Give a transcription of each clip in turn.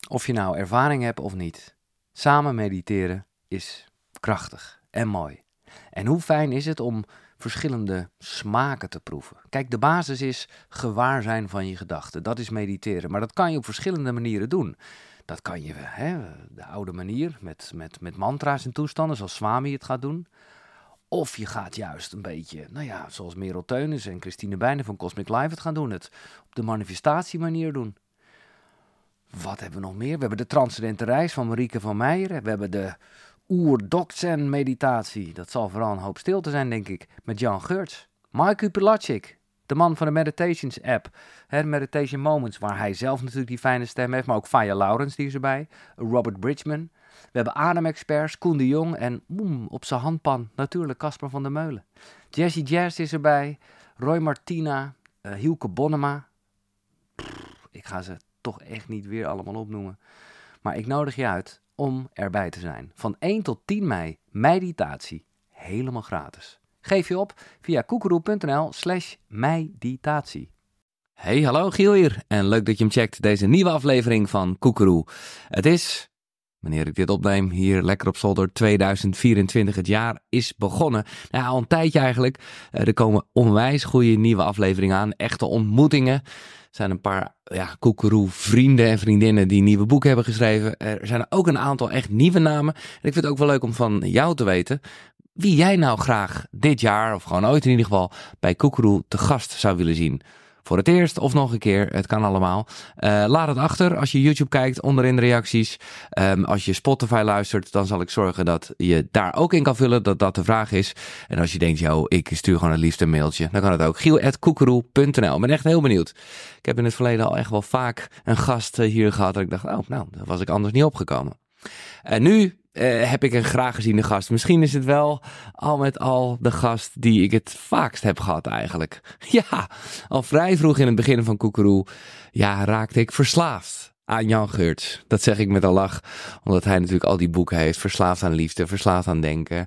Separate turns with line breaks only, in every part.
Of je nou ervaring hebt of niet. Samen mediteren is krachtig en mooi. En hoe fijn is het om verschillende smaken te proeven. Kijk, de basis is gewaar zijn van je gedachten. Dat is mediteren. Maar dat kan je op verschillende manieren doen. Dat kan je, de oude manier, met mantra's en toestanden, zoals Swami het gaat doen. Of je gaat juist een beetje, zoals Merel Teunis en Christine Bijnen van Cosmic Life het gaan doen. Het op de manifestatiemanier doen. Wat hebben we nog meer? We hebben de Transcendente Reis van Marieke van Meijeren. We hebben de Oer-Dokzen meditatie. Dat zal vooral een hoop stilte zijn, denk ik. Met Jan Geurts. Mike Pilatschik, de man van de Meditations app. Meditation Moments, waar hij zelf natuurlijk die fijne stem heeft. Maar ook Faya Laurens, die is erbij. Robert Bridgman. We hebben ademexperts, Koen de Jong. En op zijn handpan natuurlijk Casper van der Meulen. Jessie Jazz is erbij. Roy Martina. Hielke Bonnema. Ik ga ze toch echt niet weer allemaal opnoemen. Maar ik nodig je uit om erbij te zijn. Van 1 tot 10 mei, meditatie. Helemaal gratis. Geef je op via koekeroe.nl/meditatie. Hey, hallo, Giel hier. En leuk dat je hem checkt, deze nieuwe aflevering van Koekeroe. Het is, wanneer ik dit opneem, hier lekker op zolder, 2024. Het jaar is begonnen. Nou, al een tijdje eigenlijk. Er komen onwijs goede nieuwe afleveringen aan. Echte ontmoetingen. Er zijn een paar Koekeroe vrienden en vriendinnen die nieuwe boeken hebben geschreven. Er zijn ook een aantal echt nieuwe namen. En ik vind het ook wel leuk om van jou te weten wie jij nou graag dit jaar, of gewoon ooit in ieder geval, bij Koekeroe te gast zou willen zien. Voor het eerst of nog een keer, het kan allemaal. Laat het achter als je YouTube kijkt, onderin de reacties. Als je Spotify luistert, dan zal ik zorgen dat je daar ook in kan vullen, dat dat de vraag is. En als je denkt, ik stuur gewoon het liefst een mailtje, dan kan het ook. giel@koekeroe.nl. Ik ben echt heel benieuwd. Ik heb in het verleden al echt wel vaak een gast hier gehad dat ik dacht, daar was ik anders niet opgekomen. En nu heb ik een graag geziene gast. Misschien is het wel al met al de gast die ik het vaakst heb gehad eigenlijk. Ja, al vrij vroeg in het begin van Koekeroe raakte ik verslaafd aan Jan Geurts. Dat zeg ik met een lach, omdat hij natuurlijk al die boeken heeft. Verslaafd aan liefde, verslaafd aan denken.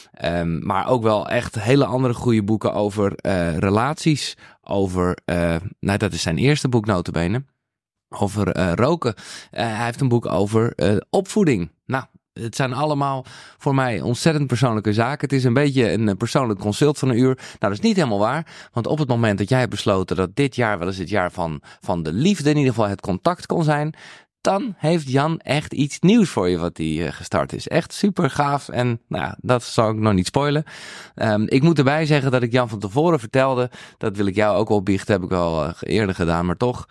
Maar ook wel echt hele andere goede boeken over relaties. Over, dat is zijn eerste boek nota bene. Over roken. Hij heeft een boek over opvoeding. Nou, het zijn allemaal voor mij ontzettend persoonlijke zaken. Het is een beetje een persoonlijk consult van 1 uur. Nou, dat is niet helemaal waar. Want op het moment dat jij hebt besloten dat dit jaar wel eens het jaar van de liefde, in ieder geval het contact kon zijn, dan heeft Jan echt iets nieuws voor je wat hij gestart is. Echt super gaaf en dat zal ik nog niet spoilen. Ik moet erbij zeggen dat ik Jan van tevoren vertelde, dat wil ik jou ook opbiechten, heb ik al eerder gedaan, maar toch,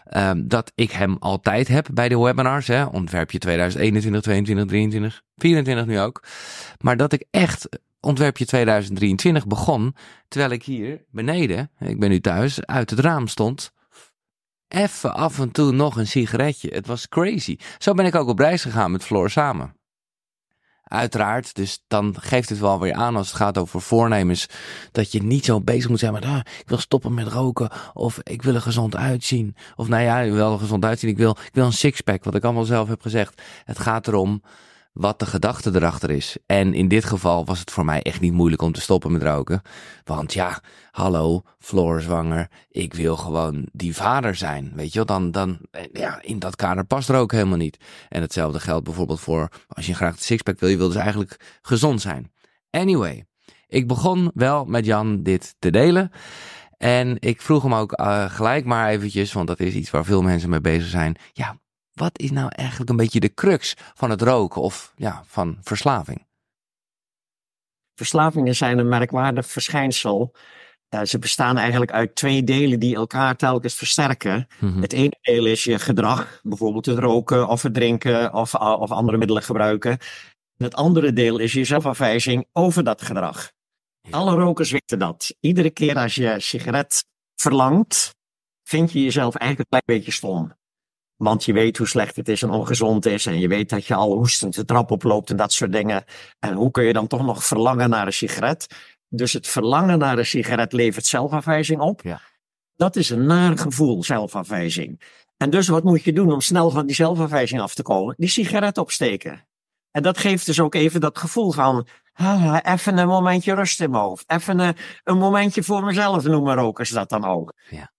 dat ik hem altijd heb bij de webinars, ontwerpje 2021, 22, 23, 24 nu ook. Maar dat ik echt ontwerpje 2023 begon, terwijl ik hier beneden, ik ben nu thuis, uit het raam stond, even af en toe nog een sigaretje. Het was crazy. Zo ben ik ook op reis gegaan met Floor samen. Uiteraard, dus dan geeft het wel weer aan als het gaat over voornemens, dat je niet zo bezig moet zijn met ik wil stoppen met roken, of ik wil er gezond uitzien, of wel gezond uitzien, ik wil een sixpack, wat ik allemaal zelf heb gezegd. Het gaat erom wat de gedachte erachter is. En in dit geval was het voor mij echt niet moeilijk om te stoppen met roken. Want hallo, Floor zwanger, ik wil gewoon die vader zijn. Weet je wel, dan in dat kader past roken helemaal niet. En hetzelfde geldt bijvoorbeeld voor, als je graag de sixpack wil, je wil dus eigenlijk gezond zijn. Anyway, ik begon wel met Jan dit te delen. En ik vroeg hem ook gelijk maar eventjes, want dat is iets waar veel mensen mee bezig zijn. Wat is nou eigenlijk een beetje de crux van het roken of van verslaving?
Verslavingen zijn een merkwaardig verschijnsel. Ze bestaan eigenlijk uit 2 delen die elkaar telkens versterken. Mm-hmm. Het ene deel is je gedrag, bijvoorbeeld het roken of het drinken of andere middelen gebruiken. En het andere deel is je zelfafwijzing over dat gedrag. Alle rokers weten dat. Iedere keer als je sigaret verlangt, vind je jezelf eigenlijk een klein beetje stom. Want je weet hoe slecht het is en ongezond is. En je weet dat je al hoestend de trap oploopt en dat soort dingen. En hoe kun je dan toch nog verlangen naar een sigaret? Dus het verlangen naar een sigaret levert zelfafwijzing op. Ja. Dat is een naar gevoel, zelfafwijzing. En dus wat moet je doen om snel van die zelfafwijzing af te komen? Die sigaret opsteken. En dat geeft dus ook even dat gevoel van, even een momentje rust in mijn hoofd. Even een momentje voor mezelf noemen rokers dat dan ook. Ja.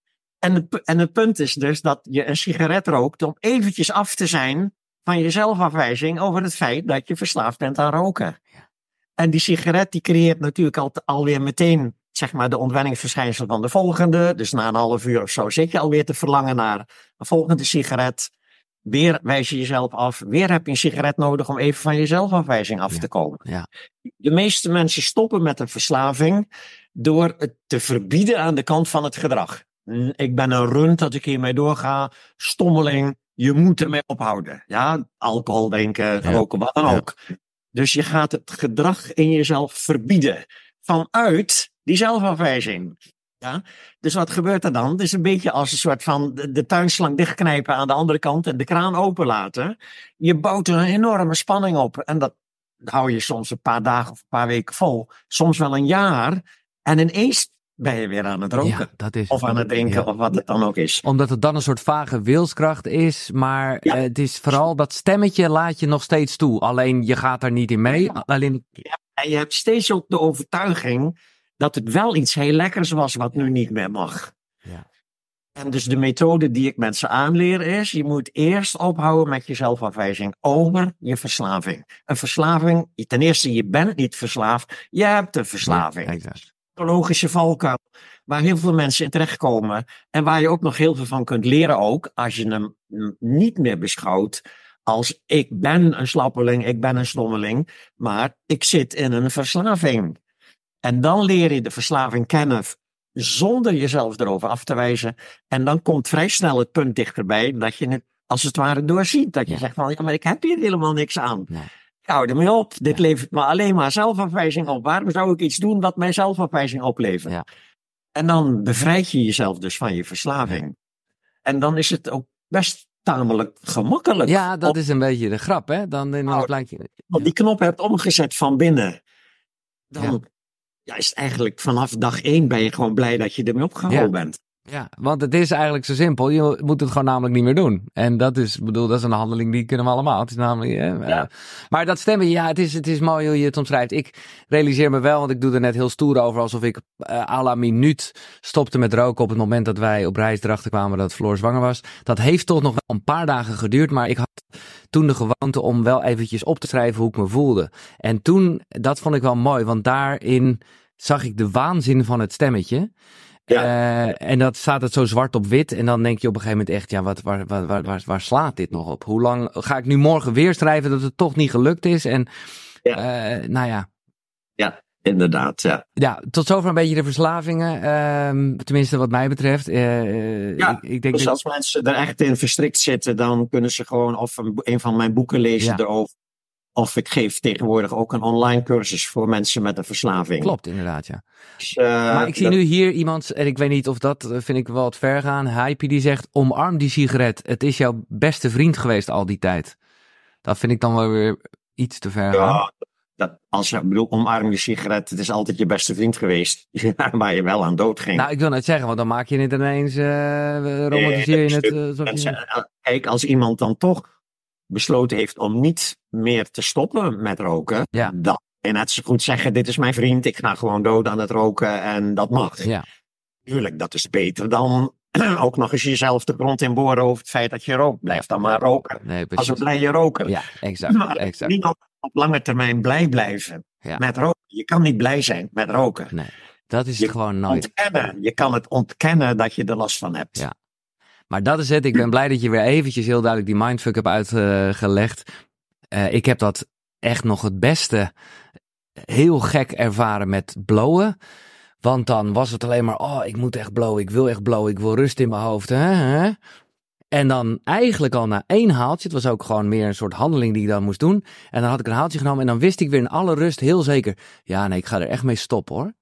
En het punt is dus dat je een sigaret rookt om eventjes af te zijn van je zelfafwijzing over het feit dat je verslaafd bent aan roken.
Ja.
En die sigaret die creëert natuurlijk alweer meteen, zeg maar, de ontwenningsverschijnsel van de volgende. Dus na een half uur of zo zit je alweer te verlangen naar een volgende sigaret. Weer wijs je jezelf af. Weer heb je een sigaret nodig om even van je zelfafwijzing af te komen.
Ja.
De meeste mensen stoppen met een verslaving door het te verbieden aan de kant van het gedrag. Ik ben een rund dat ik hiermee doorga. Stommeling, je moet ermee ophouden. Ja, alcohol drinken, roken, wat dan ook. Dus je gaat het gedrag in jezelf verbieden. Vanuit die zelfafwijzing. Ja? Dus wat gebeurt er dan? Het is een beetje als een soort van de tuinslang dichtknijpen aan de andere kant en de kraan openlaten. Je bouwt er een enorme spanning op. En dat hou je soms een paar dagen of een paar weken vol. Soms wel een jaar. En ineens ben je weer aan het roken.
Ja, dat is,
of aan het drinken, of wat het dan ook is.
Omdat het dan een soort vage wilskracht is. Maar het is vooral dat stemmetje laat je nog steeds toe. Alleen je gaat er niet in mee. Alleen...
Ja, en je hebt steeds ook de overtuiging dat het wel iets heel lekkers was wat nu niet meer mag.
Ja.
En dus de methode die ik mensen aanleer is, je moet eerst ophouden met je zelfafwijzing over je verslaving. Een verslaving, ten eerste, je bent niet verslaafd, je hebt een verslaving.
Ja, exact.
Psychologische valkuil, waar heel veel mensen in terechtkomen en waar je ook nog heel veel van kunt leren ook, als je hem niet meer beschouwt als ik ben een slappeling, ik ben een stommeling, maar ik zit in een verslaving. En dan leer je de verslaving kennen zonder jezelf erover af te wijzen. En dan komt vrij snel het punt dichterbij dat je het als het ware doorziet. Dat je zegt van, ja, maar ik heb hier helemaal niks aan.
Nee.
Ik hou ermee op. Dit levert me alleen maar zelfafwijzing op. Waarom zou ik iets doen wat mij zelfafwijzing oplevert?
Ja.
En dan bevrijd je jezelf dus van je verslaving. Ja. En dan is het ook best tamelijk gemakkelijk.
Ja, dat is een beetje de grap, hè? Dan lijkt je...
Als die knop hebt omgezet van binnen, dan... Ja, is het eigenlijk vanaf dag 1 ben je gewoon blij dat je ermee opgehouden bent.
Ja, want het is eigenlijk zo simpel. Je moet het gewoon namelijk niet meer doen. En dat is, dat is een handeling die kunnen we allemaal. Het is namelijk, maar dat stemmen, ja, het is mooi hoe je het omschrijft. Ik realiseer me wel, want ik doe er net heel stoer over, alsof ik à la minuut stopte met roken op het moment dat wij op reis erachter kwamen dat Floor zwanger was. Dat heeft toch nog wel een paar dagen geduurd, maar ik had toen de gewoonte om wel eventjes op te schrijven hoe ik me voelde. En toen, dat vond ik wel mooi, want daarin zag ik de waanzin van het stemmetje. Ja. En dat staat het zo zwart op wit. En dan denk je op een gegeven moment echt, ja, waar slaat dit nog op? Hoe lang ga ik nu morgen weer schrijven dat het toch niet gelukt is? En nou ja.
Ja, inderdaad, ja.
Ja, tot zover een beetje de verslavingen. Tenminste wat mij betreft. Ik denk
dus als mensen er echt in verstrikt zitten, dan kunnen ze gewoon of een van mijn boeken lezen erover. Of ik geef tegenwoordig ook een online cursus voor mensen met een verslaving.
Klopt, inderdaad, ja.
Dus,
maar ik zie nu hier iemand, en ik weet niet of dat vind ik wel wat ver gaan. Hypie die zegt, omarm die sigaret. Het is jouw beste vriend geweest al die tijd. Dat vind ik dan wel weer iets te ver gaan.
Als je bedoelt, omarm die sigaret. Het is altijd je beste vriend geweest. Waar je wel aan dood ging.
Nou, ik wil net zeggen, want dan maak je het ineens, romantiseer je het.
Kijk, als iemand dan toch besloten heeft om niet meer te stoppen met roken, dan kan je net zo goed zeggen, dit is mijn vriend, ik ga gewoon dood aan het roken en dat mag.
Ja.
Tuurlijk, dat is beter dan ook nog eens jezelf de grond in boren over het feit dat je rookt. Blijf dan maar roken.
Nee,
als een blije roker.
Ja, exact.
Maar niet op lange termijn blij blijven met roken. Je kan niet blij zijn met roken.
Nee, dat is het gewoon nooit.
Je kan het ontkennen dat je er last van hebt.
Ja. Maar dat is het. Ik ben blij dat je weer eventjes heel duidelijk die mindfuck hebt uitgelegd. Ik heb dat echt nog het beste heel gek ervaren met blowen. Want dan was het alleen maar, ik moet echt blowen, ik wil echt blowen, ik wil rust in mijn hoofd. Hè? En dan eigenlijk al na 1 haaltje, het was ook gewoon meer een soort handeling die ik dan moest doen. En dan had ik een haaltje genomen en dan wist ik weer in alle rust heel zeker, ja nee, ik ga er echt mee stoppen hoor.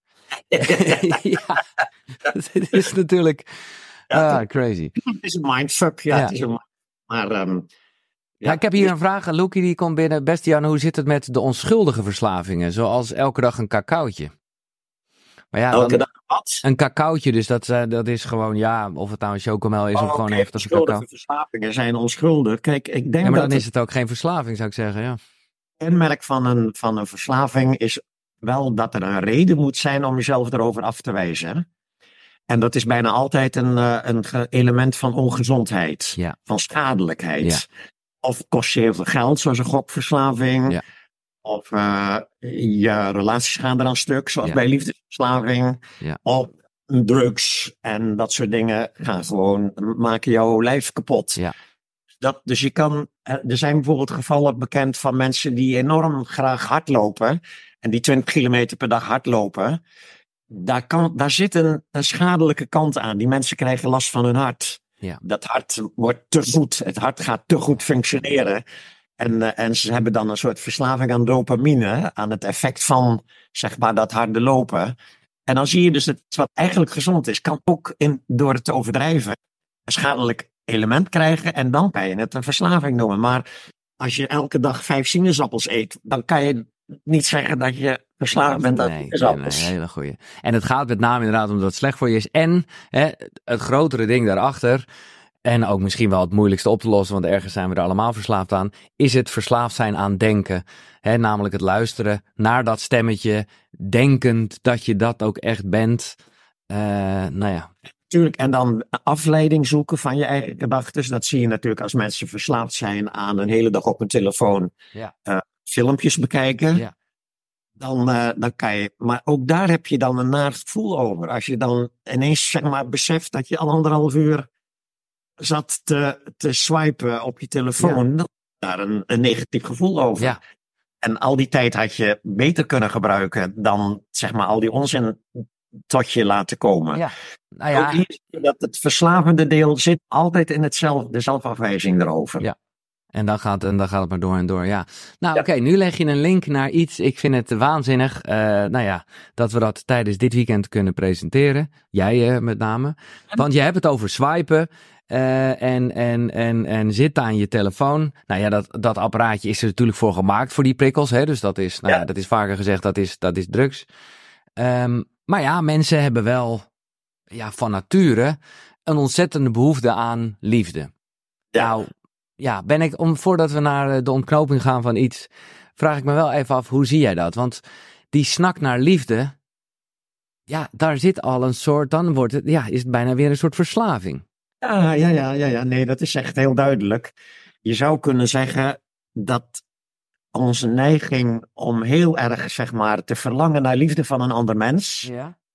Ja, het is natuurlijk... crazy.
Het is een mindfuck, Het is een, maar,
ik heb hier een vraag. Loekie die komt binnen. Beste Jan, hoe zit het met de onschuldige verslavingen? Zoals elke dag een cacaotje. Maar ja,
elke dag wat?
Een cacaotje, dus dat is gewoon, of het nou een chocomel is of gewoon even als een cacao.
Onschuldige verslavingen zijn onschuldig. Kijk, ik denk
maar dan is het ook geen verslaving, zou ik zeggen, ja.
Het kenmerk van een verslaving is wel dat er een reden moet zijn om jezelf erover af te wijzen. En dat is bijna altijd een element van ongezondheid,
Ja.
van schadelijkheid.
Ja.
Of kost je heel veel geld, zoals een gokverslaving.
Ja.
Of je relaties gaan eraan stuk, zoals
Ja.
bij liefdesverslaving.
Ja.
Of drugs en dat soort dingen gaan gewoon maken jouw lijf kapot.
Ja.
Dus je kan, er zijn bijvoorbeeld gevallen bekend van mensen die enorm graag hardlopen. En die 20 kilometer per dag hardlopen. Daar zit een schadelijke kant aan. Die mensen krijgen last van hun hart.
Ja.
Dat hart wordt te goed. Het hart gaat te goed functioneren. En ze hebben dan een soort verslaving aan dopamine. Aan het effect van, zeg maar, dat harde lopen. En dan zie je dus dat wat eigenlijk gezond is, kan ook door het te overdrijven een schadelijk element krijgen. En dan kan je het een verslaving noemen. Maar als je elke dag 5 sinaasappels eet, dan kan je niet zeggen dat je verslaafd bent aan sinaasappels.
Nee, hele goeie. En het gaat met name inderdaad omdat het slecht voor je is. En het grotere ding daarachter, en ook misschien wel het moeilijkste op te lossen, want ergens zijn we er allemaal verslaafd aan, is het verslaafd zijn aan denken. Namelijk het luisteren naar dat stemmetje, denkend dat je dat ook echt bent. Nou ja.
Tuurlijk, en dan afleiding zoeken van je eigen gedachten. Dat zie je natuurlijk als mensen verslaafd zijn aan een hele dag op een telefoon filmpjes bekijken.
Ja.
Dan kan je, maar ook daar heb je dan een naar gevoel over. Als je dan ineens, zeg maar, beseft dat je al 1,5 uur zat te swipen op je telefoon, dan daar een negatief gevoel over.
Ja.
En al die tijd had je beter kunnen gebruiken dan, zeg maar, al die onzin tot je laten komen.
Ja. Nou ja.
Ook hier zie je dat het verslavende deel zit altijd in de zelfafwijzing erover.
Ja. En dan gaat het maar door en door, ja. Nou, oké, nu leg je een link naar iets. Ik vind het waanzinnig, dat we dat tijdens dit weekend kunnen presenteren. Jij met name. Want je hebt het over swipen en zit aan je telefoon. Nou ja, dat apparaatje is er natuurlijk voor gemaakt voor die prikkels. Hè? Dus dat is, dat is vaker gezegd, dat is drugs. Maar ja, mensen hebben wel van nature een ontzettende behoefte aan liefde.
Ja.
Nou, ja, voordat we naar de ontknoping gaan van iets, vraag ik me wel even af, hoe zie jij dat? Want die snak naar liefde, ja, daar zit al een soort, dan wordt het, is het bijna weer een soort verslaving.
Ja. Nee, dat is echt heel duidelijk. Je zou kunnen zeggen dat onze neiging om heel erg, zeg maar, te verlangen naar liefde van een ander mens,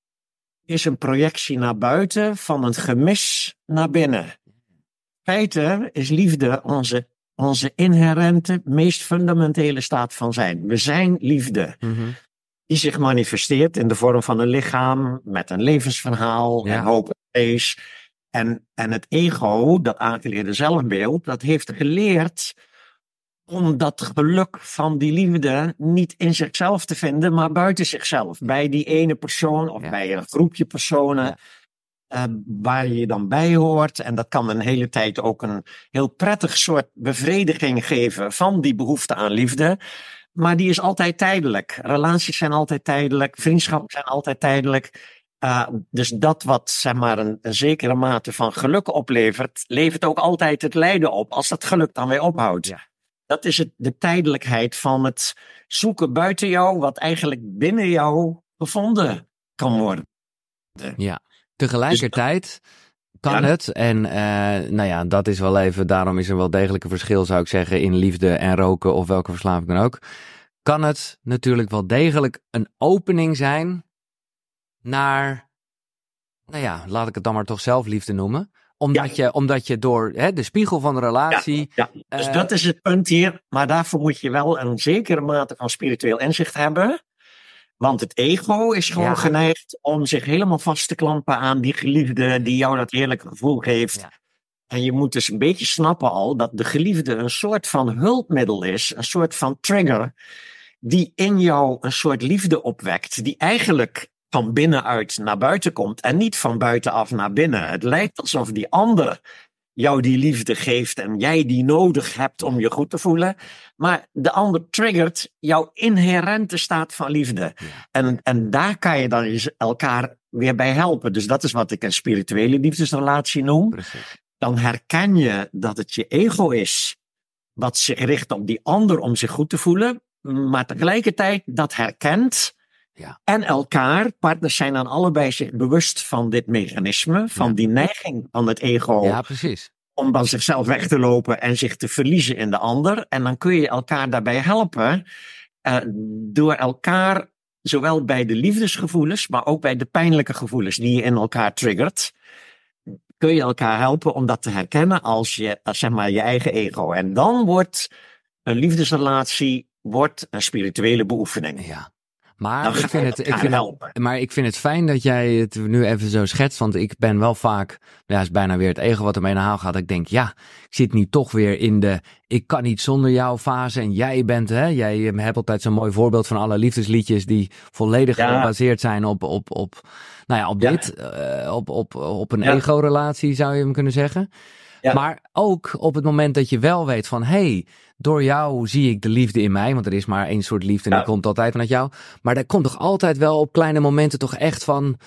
is een projectie naar buiten van een gemis naar binnen. In feite is liefde onze inherente, meest fundamentele staat van zijn. We zijn liefde.
Mm-hmm.
Die zich manifesteert in de vorm van een lichaam, met een levensverhaal en hoop en vrees. En het ego, dat aangeleerde zelfbeeld, dat heeft geleerd om dat geluk van die liefde niet in zichzelf te vinden, maar buiten zichzelf. Bij die ene persoon of bij een groepje personen waar je dan bij hoort. En dat kan een hele tijd ook een heel prettig soort bevrediging geven van die behoefte aan liefde. Maar die is altijd tijdelijk. Relaties zijn altijd tijdelijk. Vriendschappen zijn altijd tijdelijk. Dus dat wat, zeg maar, een zekere mate van geluk oplevert, levert ook altijd het lijden op, als dat geluk dan weer ophoudt. Ja. Dat is de tijdelijkheid van het zoeken buiten jou, wat eigenlijk binnen jou gevonden kan worden.
Ja, tegelijkertijd kan het, en dat is wel even, daarom is er wel degelijk een verschil, zou ik zeggen, in liefde en roken of welke verslaving dan ook. Kan het natuurlijk wel degelijk een opening zijn naar, laat ik het dan maar toch zelfliefde noemen. Omdat je door de spiegel van de relatie...
Ja. Dus dat is het punt hier. Maar daarvoor moet je wel een zekere mate van spiritueel inzicht hebben. Want het ego is gewoon geneigd om zich helemaal vast te klampen aan die geliefde die jou dat heerlijke gevoel geeft. Ja. En je moet dus een beetje snappen al dat de geliefde een soort van hulpmiddel is. Een soort van trigger die in jou een soort liefde opwekt. Die eigenlijk van binnenuit naar buiten komt en niet van buitenaf naar binnen. Het lijkt alsof die ander jou die liefde geeft en jij die nodig hebt om je goed te voelen. Maar de ander triggert jouw inherente staat van liefde. Ja. En daar kan je dan elkaar weer bij helpen. Dus dat is wat ik een spirituele liefdesrelatie noem.
Precies.
Dan herken je dat het je ego is wat zich richt op die ander om zich goed te voelen. Maar tegelijkertijd dat herkent
Ja.
En elkaar, partners zijn dan allebei zich bewust van dit mechanisme, van die neiging van het ego.
Ja, precies.
Om dan zichzelf weg te lopen en zich te verliezen in de ander. En dan kun je elkaar daarbij helpen door elkaar, zowel bij de liefdesgevoelens, maar ook bij de pijnlijke gevoelens die je in elkaar triggert, kun je elkaar helpen om dat te herkennen als zeg maar, je eigen ego. En dan wordt een liefdesrelatie een spirituele beoefening.
Ja. Maar ik vind het fijn dat jij het nu even zo schetst. Want ik ben wel vaak, is bijna weer het ego wat ermee naar haal gaat. Ik denk, ik zit nu toch weer in de ik kan niet zonder jou fase. En jij bent, jij hebt altijd zo'n mooi voorbeeld van alle liefdesliedjes die volledig gebaseerd zijn op een ego-relatie, zou je hem kunnen zeggen. Ja. Maar ook op het moment dat je wel weet van, door jou zie ik de liefde in mij. Want er is maar één soort liefde en die komt altijd vanuit jou. Maar er komt toch altijd wel op kleine momenten toch echt van,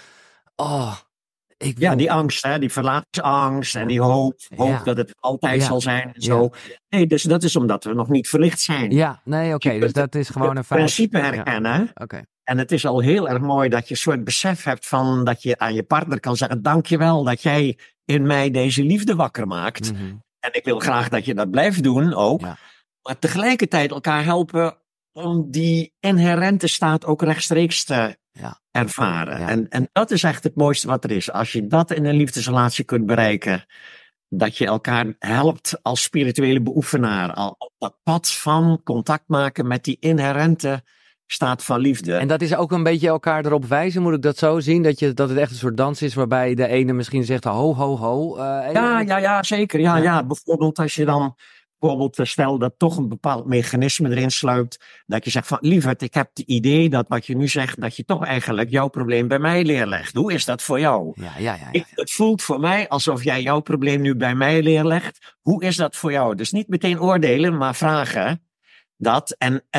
die angst, die verlatingsangst en die hoop dat het altijd zal zijn en zo. Nee, dus dat is omdat we nog niet verlicht zijn.
Ja, nee, oké. Dus dat is gewoon een feit.
Het principe herkennen.
Ja. Okay.
En het is al heel erg mooi dat je een soort besef hebt van dat je aan je partner kan zeggen, dankjewel dat jij in mij deze liefde wakker maakt. Mm-hmm. En ik wil graag dat je dat blijft doen ook. Ja. Maar tegelijkertijd elkaar helpen om die inherente staat ook rechtstreeks te ervaren. Ja. En dat is echt het mooiste wat er is. Als je dat in een liefdesrelatie kunt bereiken, dat je elkaar helpt als spirituele beoefenaar, al op dat pad van contact maken met die inherente staat van liefde.
En dat is ook een beetje elkaar erop wijzen, moet ik dat zo zien? Dat het echt een soort dans is waarbij de ene misschien zegt, ho, ho, ho.
Ja, zeker. Ja. Bijvoorbeeld als je dan, stel dat toch een bepaald mechanisme erin sluipt, dat je zegt van, lieverd, ik heb het idee dat wat je nu zegt, dat je toch eigenlijk jouw probleem bij mij neerlegt. Hoe is dat voor jou?
Ja.
Het voelt voor mij alsof jij jouw probleem nu bij mij neerlegt. Hoe is dat voor jou? Dus niet meteen oordelen, maar vragen dat.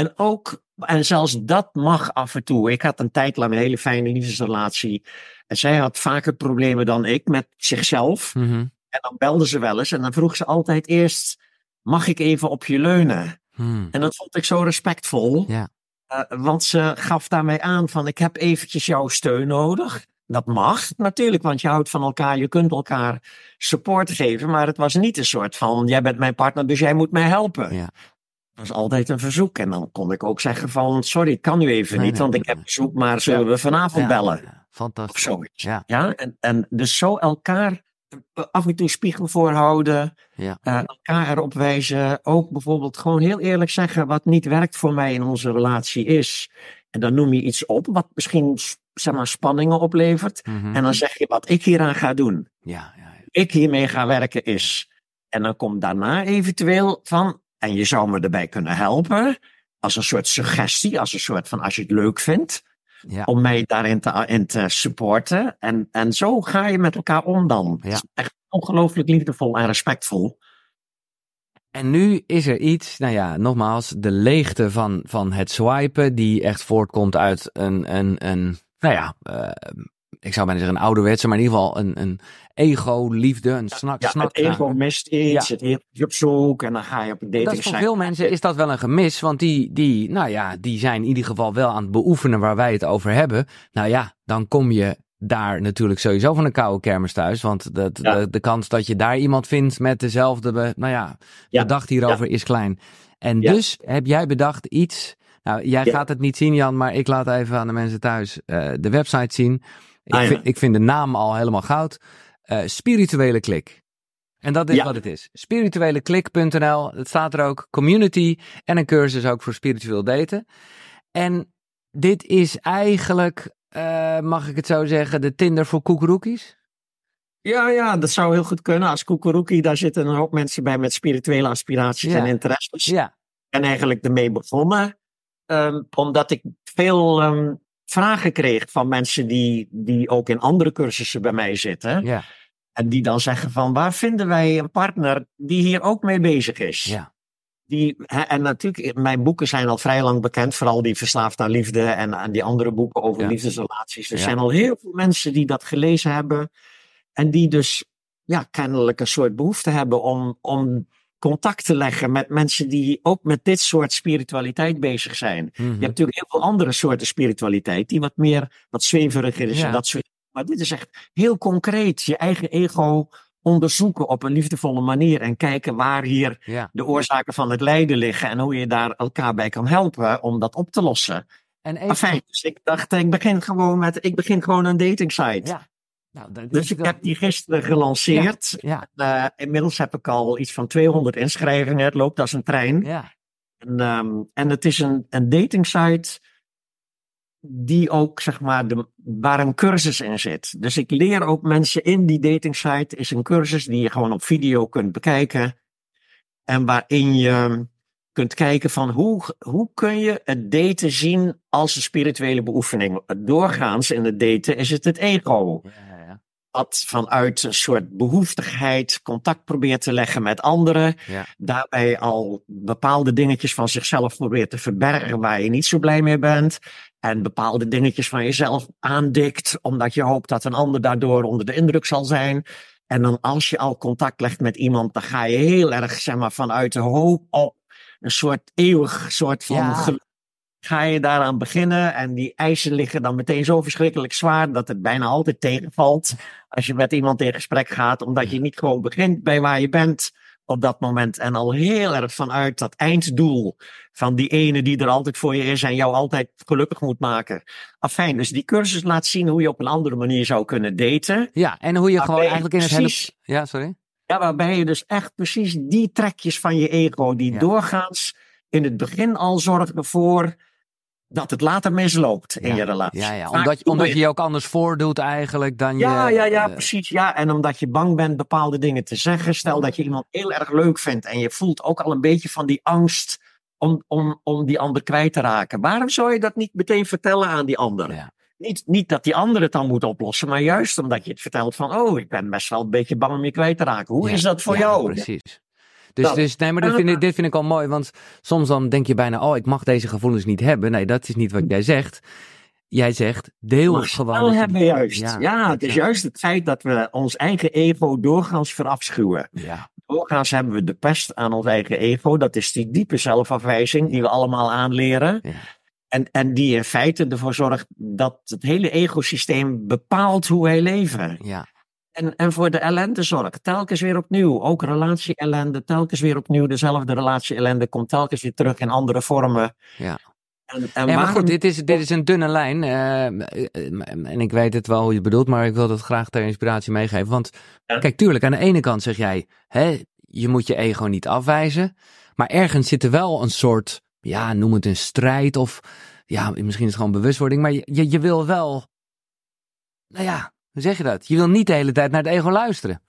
En zelfs dat mag af en toe. Ik had een tijd lang een hele fijne liefdesrelatie. En zij had vaker problemen dan ik met zichzelf. Mm-hmm. En dan belde ze wel eens. En dan vroeg ze altijd eerst, mag ik even op je leunen? En dat vond ik zo respectvol.
Ja.
Want ze gaf daarmee aan van, ik heb eventjes jouw steun nodig. Dat mag natuurlijk, want je houdt van elkaar. Je kunt elkaar support geven. Maar het was niet een soort van, jij bent mijn partner, dus jij moet mij helpen. Ja. Dat was altijd een verzoek. En dan kon ik ook zeggen van, sorry, ik kan nu even niet, want ik heb bezoek, maar zullen we vanavond bellen?
Ja, fantastisch.
Of zoiets. Ja? En dus zo elkaar af en toe spiegel voorhouden, elkaar erop wijzen. Ook bijvoorbeeld gewoon heel eerlijk zeggen wat niet werkt voor mij in onze relatie is. En dan noem je iets op wat misschien, zeg maar, spanningen oplevert. Mm-hmm. En dan zeg je wat ik hieraan ga doen.
Ja.
Ik hiermee ga werken is. En dan komt daarna eventueel van, en je zou me erbij kunnen helpen, als een soort suggestie, als een soort van, als je het leuk vindt, om mij daarin te supporten. En zo ga je met elkaar om dan. Het is echt ongelooflijk liefdevol en respectvol.
En nu is er iets, nogmaals, de leegte van het swipen, die echt voortkomt uit ik zou bijna zeggen een ouderwetse, maar in ieder geval een ego-liefde, een snak.
Het ego mist iets, het ego is op zoek en dan ga je op een dating site.
Voor veel mensen is dat wel een gemis, want die zijn in ieder geval wel aan het beoefenen waar wij het over hebben. Dan kom je daar natuurlijk sowieso van een koude kermis thuis, want de kans dat je daar iemand vindt met dezelfde, gedachte hierover is klein. En dus heb jij bedacht iets. Nou, jij gaat het niet zien, Jan, maar ik laat even aan de mensen thuis de website zien. Ik vind de naam al helemaal goud. Spirituele Klik. En dat is wat het is. Spiritueleklik.nl. Het staat er ook. Community en een cursus ook voor spiritueel daten. En dit is eigenlijk, mag ik het zo zeggen, de Tinder voor koekeroekies?
Ja, dat zou heel goed kunnen. Als koekeroekie, daar zitten een hoop mensen bij met spirituele aspiraties en interesses. Ja. En eigenlijk ermee begonnen. Omdat ik veel vragen kreeg van mensen die ook in andere cursussen bij mij zitten. Ja. En die dan zeggen van, waar vinden wij een partner die hier ook mee bezig is? Ja. En natuurlijk, mijn boeken zijn al vrij lang bekend. Vooral die Verslaafd aan Liefde en die andere boeken over liefdesrelaties. Er zijn al heel veel mensen die dat gelezen hebben. En die dus kennelijk een soort behoefte hebben om contact te leggen met mensen die ook met dit soort spiritualiteit bezig zijn. Je hebt natuurlijk heel veel andere soorten spiritualiteit die wat zweveriger is en dat soort. Maar dit is echt heel concreet. Je eigen ego onderzoeken op een liefdevolle manier en kijken waar hier de oorzaken van het lijden liggen en hoe je daar elkaar bij kan helpen om dat op te lossen. Dus ik dacht, ik begin gewoon een dating site. Ja. Nou, dus ik heb die gisteren gelanceerd. Ja. Inmiddels heb ik al iets van 200 inschrijvingen. Het loopt als een trein. Ja. En het is een dating site die ook, zeg maar, waar een cursus in zit. Dus ik leer ook mensen in die dating site. Is een cursus die je gewoon op video kunt bekijken. En waarin je kunt kijken van hoe kun je het daten zien als een spirituele beoefening. Doorgaans in het daten is het ego. Dat vanuit een soort behoeftigheid contact probeert te leggen met anderen. Ja. Daarbij al bepaalde dingetjes van zichzelf probeert te verbergen waar je niet zo blij mee bent. En bepaalde dingetjes van jezelf aandikt, omdat je hoopt dat een ander daardoor onder de indruk zal zijn. En dan als je al contact legt met iemand, dan ga je heel erg, zeg maar, vanuit de hoop op een soort eeuwig soort van geluk. Ga je daaraan beginnen en die eisen liggen dan meteen zo verschrikkelijk zwaar dat het bijna altijd tegenvalt als je met iemand in gesprek gaat, omdat je niet gewoon begint bij waar je bent op dat moment en al heel erg vanuit dat einddoel van die ene die er altijd voor je is en jou altijd gelukkig moet maken. Afijn, dus die cursus laat zien hoe je op een andere manier zou kunnen daten.
Ja, en hoe je gewoon eigenlijk in het hele... Ja, sorry?
Ja, waarbij je dus echt precies die trekjes van je ego die doorgaans in het begin al zorgen ervoor dat het later misloopt in je relatie.
Ja. Omdat je je ook anders voordoet eigenlijk dan
precies. Ja, en omdat je bang bent bepaalde dingen te zeggen. Stel dat je iemand heel erg leuk vindt en je voelt ook al een beetje van die angst om die ander kwijt te raken. Waarom zou je dat niet meteen vertellen aan die ander? Ja. Niet dat die ander het dan moet oplossen, maar juist omdat je het vertelt van, ik ben best wel een beetje bang om je kwijt te raken. Hoe is dat voor jou?
Precies. Dus nee, maar dit vind ik al mooi, want soms dan denk je bijna, ik mag deze gevoelens niet hebben. Nee, dat is niet wat jij zegt. Jij zegt, deel gewoon.
Dat hebben juist. Het is juist het feit dat we ons eigen ego doorgaans verafschuwen. Ja. Doorgaans hebben we de pest aan ons eigen ego. Dat is die diepe zelfafwijzing die we allemaal aanleren. Ja. En die in feite ervoor zorgt dat het hele ecosysteem bepaalt hoe wij leven. Ja. En voor de ellende zorgt. Telkens weer opnieuw. Ook relatie-ellende. Telkens weer opnieuw. Dezelfde relatie-ellende komt telkens weer terug in andere vormen. Ja.
Maar goed, dit is een dunne lijn. En ik weet het wel hoe je het bedoelt. Maar ik wil dat graag ter inspiratie meegeven. Want kijk, tuurlijk, aan de ene kant zeg jij, je moet je ego niet afwijzen. Maar ergens zit er wel een soort, noem het een strijd. Of misschien is het gewoon bewustwording. Maar je wil wel, hoe zeg je dat? Je wil niet de hele tijd naar het ego luisteren.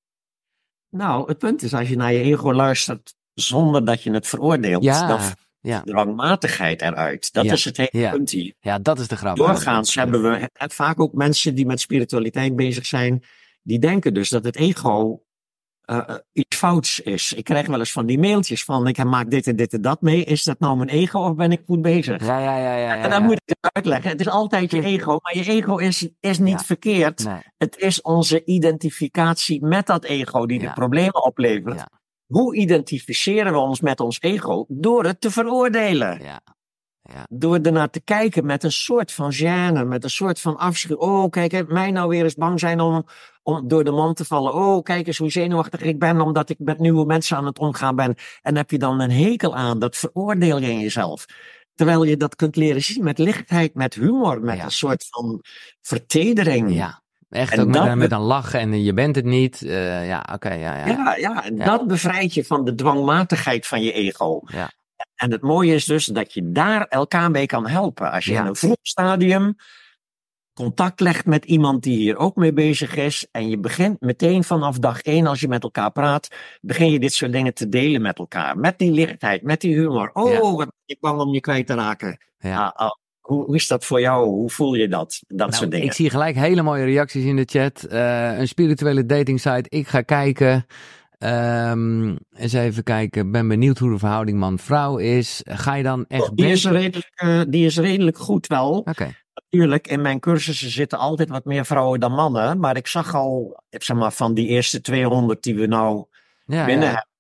Nou, het punt is, als je naar je ego luistert zonder dat je het veroordeelt, dan dwangmatigheid eruit. Dat is het hele punt hier.
Ja, dat is de grap.
Doorgaans hebben we vaak ook mensen die met spiritualiteit bezig zijn, die denken dus dat het ego iets fouts is. Ik krijg wel eens van die mailtjes van, ik maak dit en dit en dat mee. Is dat nou mijn ego of ben ik goed bezig? Ja. En dan moet ik het uitleggen. Het is altijd je ego, maar je ego is niet verkeerd. Nee. Het is onze identificatie met dat ego die de problemen oplevert. Ja. Hoe identificeren we ons met ons ego? Door het te veroordelen. Ja. Door ernaar te kijken met een soort van gêne, met een soort van afschuw. Kijk, mij nou weer eens bang zijn om door de mand te vallen. Kijk eens hoe zenuwachtig ik ben omdat ik met nieuwe mensen aan het omgaan ben. En heb je dan een hekel aan, dat veroordeel je in jezelf. Terwijl je dat kunt leren zien met lichtheid, met humor, met een soort van vertedering. Ja.
Echt en ook met een lach en je bent het niet.
En dat bevrijdt je van de dwangmatigheid van je ego. Ja. En het mooie is dus dat je daar elkaar mee kan helpen. Als je in een vroeg stadium contact legt met iemand die hier ook mee bezig is. En je begint meteen vanaf dag 1 als je met elkaar praat. Begin je dit soort dingen te delen met elkaar. Met die lichtheid, met die humor. Wat ben je bang om je kwijt te raken. Ja. Hoe is dat voor jou? Hoe voel je dat? Dat soort dingen.
Ik zie gelijk hele mooie reacties in de chat. Een spirituele dating site. Ik ga kijken. Eens even kijken. Ben benieuwd hoe de verhouding man-vrouw is. Ga je dan echt...
Die is redelijk goed wel. Okay. Natuurlijk, in mijn cursussen zitten altijd wat meer vrouwen dan mannen. Maar ik zag al, van die eerste 200 die we nou binnen hebben.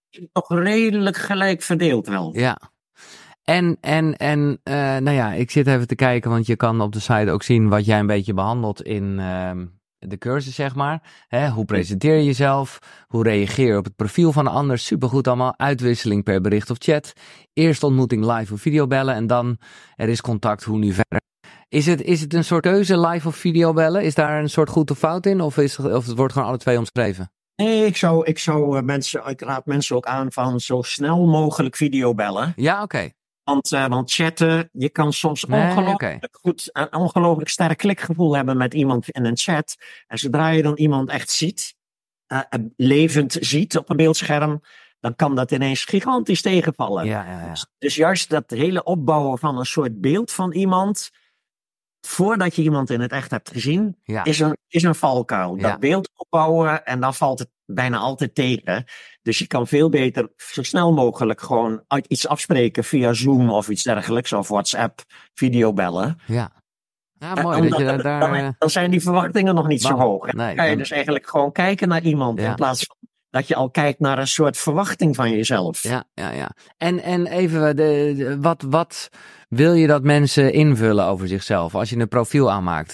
toch redelijk gelijk verdeeld wel.
Ja. En nou ja, ik zit even te kijken, want je kan op de site ook zien wat jij een beetje behandelt in de cursus, zeg maar. Hoe presenteer je jezelf? Hoe reageer je op het profiel van een ander? Supergoed allemaal. Uitwisseling per bericht of chat. Eerst ontmoeting live of videobellen en dan er is contact, hoe nu verder. Is het een soort keuze, live of videobellen? Is daar een soort goed of fout in? Of het wordt gewoon alle twee omschreven?
Nee, ik raad mensen ook aan van zo snel mogelijk videobellen.
Ja, oké.
Want chatten, je kan soms een ongelooflijk sterk klikgevoel hebben met iemand in een chat. En zodra je dan iemand echt ziet, levend ziet op een beeldscherm, dan kan dat ineens gigantisch tegenvallen.
Ja.
Dus juist dat hele opbouwen van een soort beeld van iemand, voordat je iemand in het echt hebt gezien, is een valkuil. Dat beeld opbouwen en dan valt het bijna altijd tegen. Dus je kan veel beter zo snel mogelijk gewoon iets afspreken via Zoom of iets dergelijks, of WhatsApp, videobellen.
Ja, mooi dat je daar...
Dan zijn die verwachtingen nog niet zo hoog.
Nee,
dan kan je dus eigenlijk gewoon kijken naar iemand in plaats van dat je al kijkt naar een soort verwachting van jezelf.
Ja. En even, wat wil je dat mensen invullen over zichzelf als je een profiel aanmaakt?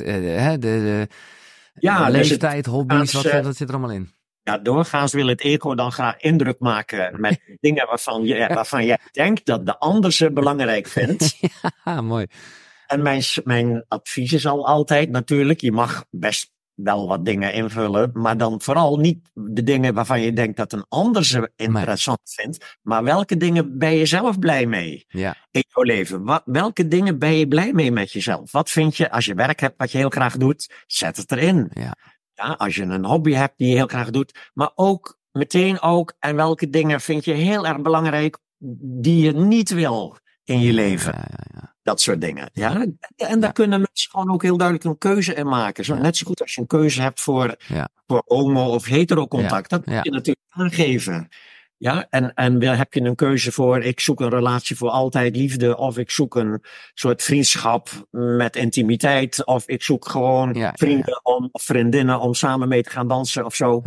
Leeftijd, hobby's, wat zit er allemaal in?
Ja, doorgaans wil het ego dan graag indruk maken met dingen waarvan je denkt dat de ander ze belangrijk vindt.
Ja, mooi.
En mijn advies is altijd natuurlijk, je mag best wel wat dingen invullen, maar dan vooral niet de dingen waarvan je denkt dat een ander ze interessant vindt, maar welke dingen ben je zelf blij mee in jouw leven? Welke dingen ben je blij mee met jezelf? Wat vind je, als je werk hebt wat je heel graag doet, zet het erin. Ja, als je een hobby hebt die je heel graag doet, maar ook meteen en welke dingen vind je heel erg belangrijk die je niet wil in je leven. Dat soort dingen. Ja? En daar kunnen mensen gewoon ook heel duidelijk een keuze in maken. Net zo goed als je een keuze hebt voor homo- of hetero-contact. Dat moet je natuurlijk aangeven. Ja? En heb je een keuze voor, ik zoek een relatie voor altijd liefde, of ik zoek een soort vriendschap met intimiteit, of ik zoek gewoon vrienden of vriendinnen om samen mee te gaan dansen of zo.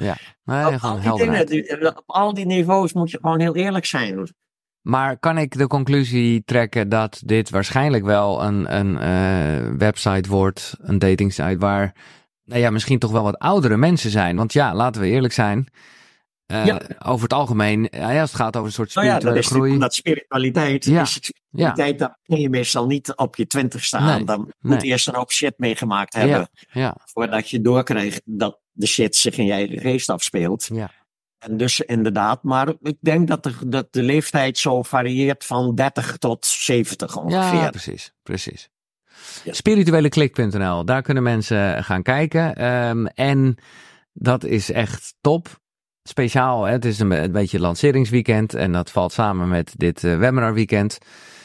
Op al die niveaus moet je gewoon heel eerlijk zijn.
Maar kan ik de conclusie trekken dat dit waarschijnlijk wel een website wordt, een datingsite, waar misschien toch wel wat oudere mensen zijn? Want laten we eerlijk zijn, over het algemeen, als het gaat over een soort spirituele groei.
Dat spiritualiteit, spiritualiteit dat kun je meestal niet op je 20 staan. Dan moet je eerst een hoop shit meegemaakt hebben, voordat je doorkrijgt dat de shit zich in je eigen geest afspeelt. En dus inderdaad, maar ik denk dat de leeftijd zo varieert van 30 tot 70 ongeveer.
Ja, precies. Spiritueleklik.nl, daar kunnen mensen gaan kijken. En dat is echt top. Speciaal, het is een beetje lanceringsweekend en dat valt samen met dit webinarweekend.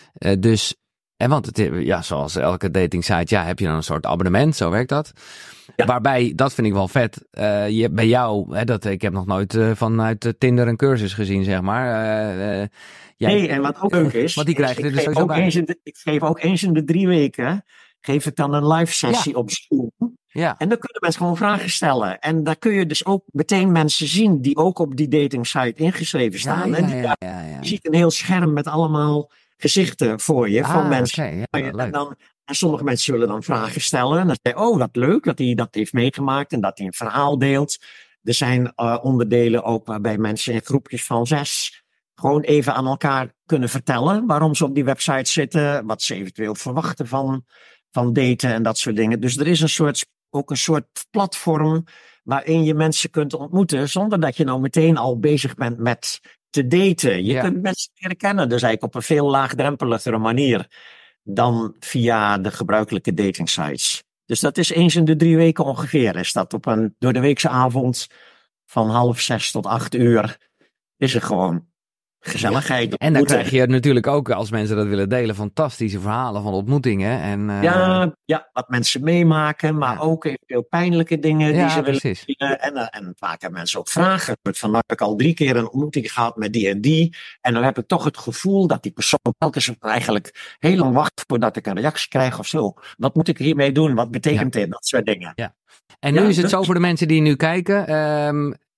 Zoals elke datingsite, heb je dan een soort abonnement, zo werkt dat. Ja. Waarbij, dat vind ik wel vet, bij jou, ik heb nog nooit vanuit Tinder een cursus gezien, zeg maar.
Nee, en wat ook leuk is,
want die krijg je er dus sowieso bij.
Ik geef ook eens in de 3 weken, geef ik dan een live sessie op Zoom. Ja. En dan kunnen mensen gewoon vragen stellen. En daar kun je dus ook meteen mensen zien die ook op die datingsite ingeschreven staan. Je ziet een heel scherm met allemaal gezichten voor je van mensen. En sommige mensen zullen dan vragen stellen. En dan zeg je, wat leuk dat hij dat heeft meegemaakt en dat hij een verhaal deelt. Er zijn onderdelen ook waarbij mensen in groepjes van 6 gewoon even aan elkaar kunnen vertellen waarom ze op die website zitten, wat ze eventueel verwachten van daten en dat soort dingen. Dus er is ook een soort platform waarin je mensen kunt ontmoeten zonder dat je nou meteen al bezig bent met te daten. Je kunt mensen leren kennen, dus eigenlijk op een veel laagdrempeligere manier dan via de gebruikelijke datingsites. Dus dat is eens in de 3 weken ongeveer. Is dat op een door de weekse avond van 5:30 tot 8:00 is er gewoon gezelligheid.
En dan krijg je natuurlijk ook, als mensen dat willen delen, fantastische verhalen van ontmoetingen. En,
wat mensen meemaken, maar ook veel pijnlijke dingen die ze willen delen. En vaak hebben mensen ook vragen. Van, heb ik al 3 keer een ontmoeting gehad met die en die. En dan heb ik toch het gevoel dat die persoon telkens eigenlijk heel lang wacht voordat ik een reactie krijg of zo. Wat moet ik hiermee doen? Wat betekent dit? Dat soort dingen.
Ja. En nu is het zo voor de mensen die nu kijken.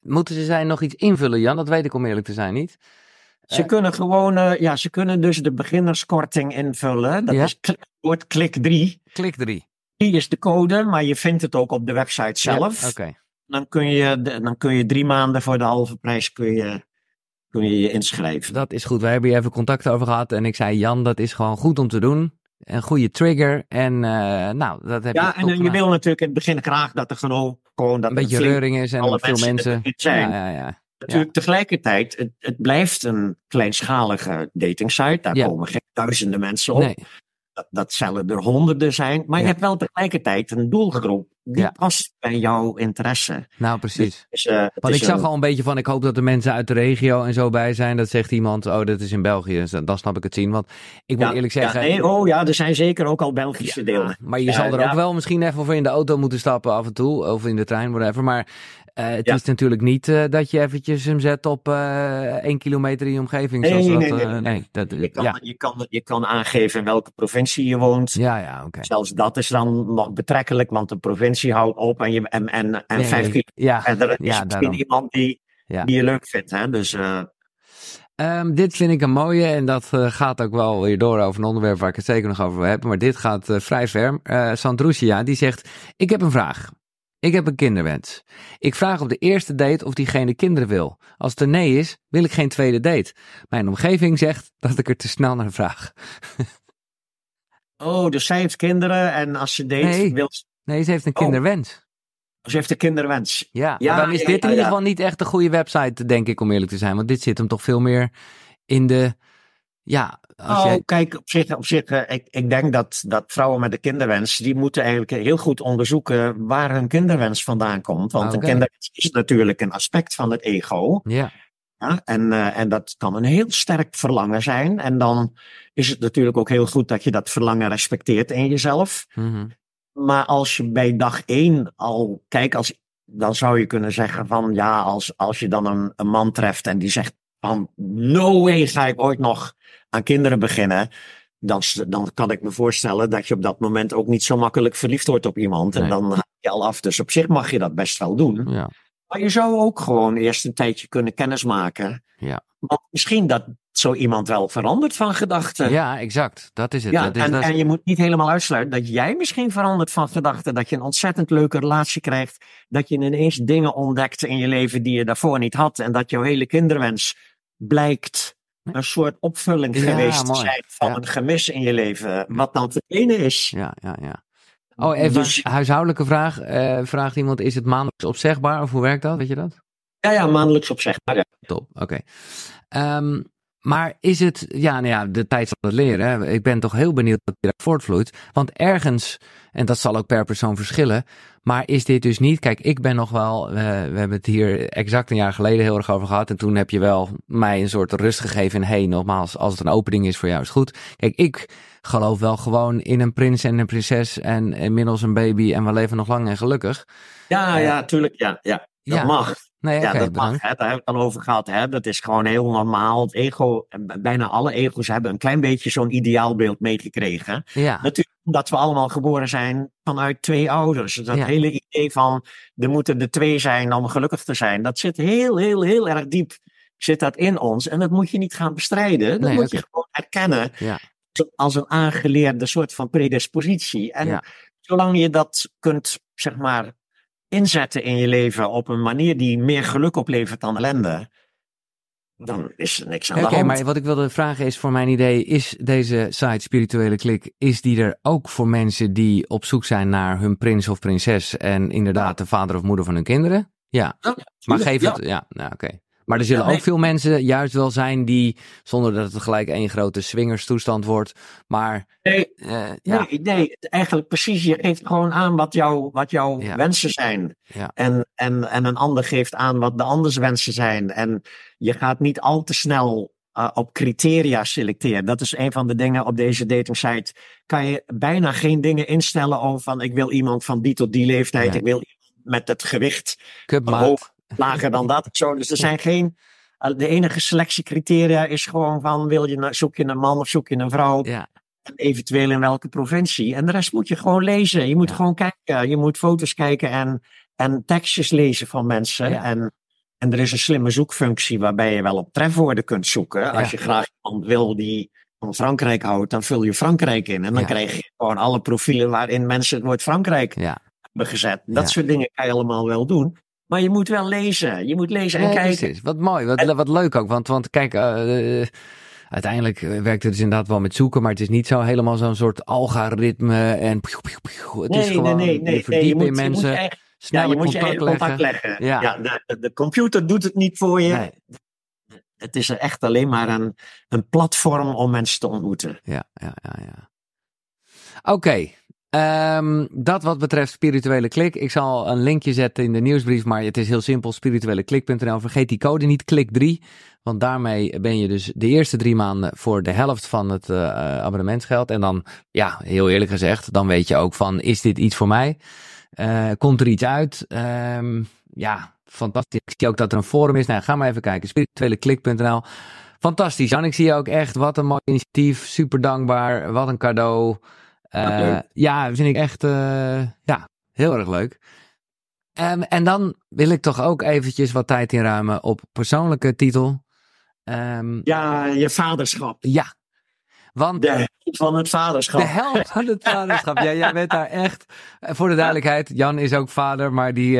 Moeten zij nog iets invullen, Jan? Dat weet ik om eerlijk te zijn niet.
Ze kunnen gewoon, ze kunnen dus de beginnerskorting invullen. Dat is woord klik 3.
Klik 3.
3 is de code, maar je vindt het ook op de website zelf.
Ja, okay.
Dan kun je 3 maanden voor de halve prijs kun je inschrijven.
Dat is goed. We hebben hier even contact over gehad. En ik zei, Jan, dat is gewoon goed om te doen. Een goede trigger. En dat heb je.
Ja, en je wil natuurlijk in het begin graag dat er gewoon dat
een beetje reuring is en veel mensen
zijn.
Ja.
Natuurlijk tegelijkertijd, het blijft een kleinschalige datingsite. Daar komen geen duizenden mensen op.
Nee.
Dat zullen er honderden zijn. Maar je hebt wel tegelijkertijd een doelgroep die past bij jouw interesse.
Nou, precies.
Dus,
want ik zag al een beetje van, ik hoop dat er mensen uit de regio en zo bij zijn. Dat zegt iemand, dat is in België. Dus dan snap ik het zien. Want ik moet eerlijk zeggen...
er zijn zeker ook al Belgische delen.
Maar je zal er ook wel misschien even voor in de auto moeten stappen af en toe. Of in de trein, whatever. Maar het is natuurlijk niet dat je eventjes hem zet op 1 kilometer in je omgeving.
Je kan aangeven in welke provincie je woont.
Ja, oké.
Zelfs dat is dan nog betrekkelijk, want de provincie houdt op en 5 kilometer verder is misschien iemand die je leuk vindt. Hè? Dus,
dit vind ik een mooie en dat gaat ook wel weer door over een onderwerp waar ik het zeker nog over wil hebben. Maar dit gaat vrij ver. Sandrusia, die zegt, ik heb een vraag. Ik heb een kinderwens. Ik vraag op de eerste date of diegene kinderen wil. Als het een nee is, wil ik geen tweede date. Mijn omgeving zegt dat ik er te snel naar vraag.
Dus zij heeft kinderen en als ze date wil ze...
Nee, ze heeft een kinderwens.
Ze heeft een kinderwens.
Ja, dan is dit in ieder geval niet echt een goede website, denk ik, om eerlijk te zijn. Want dit zit hem toch veel meer in de...
Kijk, op zich ik denk dat vrouwen met een kinderwens, die moeten eigenlijk heel goed onderzoeken waar hun kinderwens vandaan komt. Want een kinderwens is natuurlijk een aspect van het ego.
Ja.
En dat kan een heel sterk verlangen zijn. En dan is het natuurlijk ook heel goed dat je dat verlangen respecteert in jezelf.
Mm-hmm.
Maar als je bij dag 1 al kijkt, dan zou je kunnen zeggen van als je dan een man treft en die zegt van no way ga ik ooit nog aan kinderen beginnen. Dan kan ik me voorstellen dat je op dat moment ook niet zo makkelijk verliefd wordt op iemand. Nee. En dan haak je al af. Dus op zich mag je dat best wel doen.
Ja.
Maar je zou ook gewoon eerst een tijdje kunnen kennismaken.
Ja.
Want misschien dat zo iemand wel verandert van gedachten.
Ja, exact. Dat is het.
Ja, en je moet niet helemaal uitsluiten dat jij misschien verandert van gedachten. Dat je een ontzettend leuke relatie krijgt. Dat je ineens dingen ontdekt in je leven die je daarvoor niet had. En dat jouw hele kinderwens blijkt een soort opvulling geweest te zijn van een gemis in je leven. Wat dan verdwenen is.
Ja. Oh, even een huishoudelijke vraag. Vraagt iemand, is het maandelijks opzegbaar? Of hoe werkt dat? Weet je dat?
Ja, maandelijks opzegbaar. Ja.
Top, oké. Maar is het, de tijd zal het leren. Hè? Ik ben toch heel benieuwd wat hieruit voortvloeit. Want ergens, en dat zal ook per persoon verschillen, maar is dit dus niet, kijk, ik ben nog wel, we hebben het hier exact een jaar geleden heel erg over gehad. En toen heb je wel mij een soort rust gegeven in, nogmaals, als het een opening is voor jou is het goed. Kijk, ik geloof wel gewoon in een prins en een prinses en inmiddels een baby en we leven nog lang en gelukkig.
Ja, tuurlijk, ja. Dat mag.
Nee,
dat mag. Hè? Daar hebben we het al over gehad. Hè? Dat is gewoon heel normaal. Het ego, bijna alle ego's hebben een klein beetje zo'n ideaalbeeld meegekregen.
Ja.
Natuurlijk omdat we allemaal geboren zijn vanuit 2 ouders. Dat hele idee van er moeten er 2 zijn om gelukkig te zijn. Dat zit heel, heel, heel erg diep zit dat in ons. En dat moet je niet gaan bestrijden. Dat moet je gewoon erkennen als een aangeleerde soort van predispositie. En zolang je dat kunt, zeg maar, inzetten in je leven op een manier die meer geluk oplevert dan ellende, dan is er niks aan de hand.
Oké, maar wat ik wilde vragen is, voor mijn idee, is deze site Spirituele Klik, is die er ook voor mensen die op zoek zijn naar hun prins of prinses en inderdaad de vader of moeder van hun kinderen? Ja, maar geef het, oké. Maar er zullen ook veel mensen juist wel zijn die, zonder dat het gelijk één grote swingerstoestand wordt, maar...
Nee, eigenlijk precies. Je geeft gewoon aan wat jouw wensen zijn.
Ja.
En een ander geeft aan wat de anders wensen zijn. En je gaat niet al te snel op criteria selecteren. Dat is een van de dingen op deze datingsite. Kan je bijna geen dingen instellen over van ik wil iemand van die tot die leeftijd. Nee. Ik wil iemand met het gewicht hoog. Lager dan dat. Zo. Dus er zijn geen... De enige selectiecriteria is gewoon van zoek je een man of zoek je een vrouw.
Ja.
En eventueel in welke provincie. En de rest moet je gewoon lezen. Je moet gewoon kijken. Je moet foto's kijken en tekstjes lezen van mensen.
Ja.
En er is een slimme zoekfunctie waarbij je wel op trefwoorden kunt zoeken. Als je graag iemand wil die van Frankrijk houdt, dan vul je Frankrijk in. En dan krijg je gewoon alle profielen waarin mensen het woord Frankrijk hebben gezet. Dat soort dingen kan je allemaal wel doen. Maar je moet wel lezen. Je moet lezen en kijken.
Precies. Wat mooi. Wat leuk ook. Want kijk, uiteindelijk werkt het dus inderdaad wel met zoeken. Maar het is niet zo helemaal zo'n soort algoritme. En het is gewoon verdiepen in mensen.
Je moet je eigen contact leggen. Ja, de computer doet het niet voor je. Nee. Het is echt alleen maar een platform om mensen te ontmoeten.
Ja. Oké. Dat wat betreft spirituele klik. Ik zal een linkje zetten in de nieuwsbrief, maar het is heel simpel. spirituelleklik.nl. Vergeet die code niet, klik 3. Want daarmee ben je dus de eerste 3 maanden voor de helft van het abonnementsgeld. En dan, heel eerlijk gezegd, dan weet je ook van, is dit iets voor mij? Komt er iets uit? Fantastisch. Ik zie ook dat er een forum is. Nou, ga maar even kijken. spirituelleklik.nl. Fantastisch, Jan. Ik zie je ook echt. Wat een mooi initiatief. Super dankbaar. Wat een cadeau. Vind ik echt heel erg leuk. En dan wil ik toch ook eventjes wat tijd inruimen op persoonlijke titel.
Je vaderschap.
Ja. Want
de held van het vaderschap.
De held van het vaderschap. Ja, jij bent daar echt. Voor de duidelijkheid, Jan is ook vader, maar die,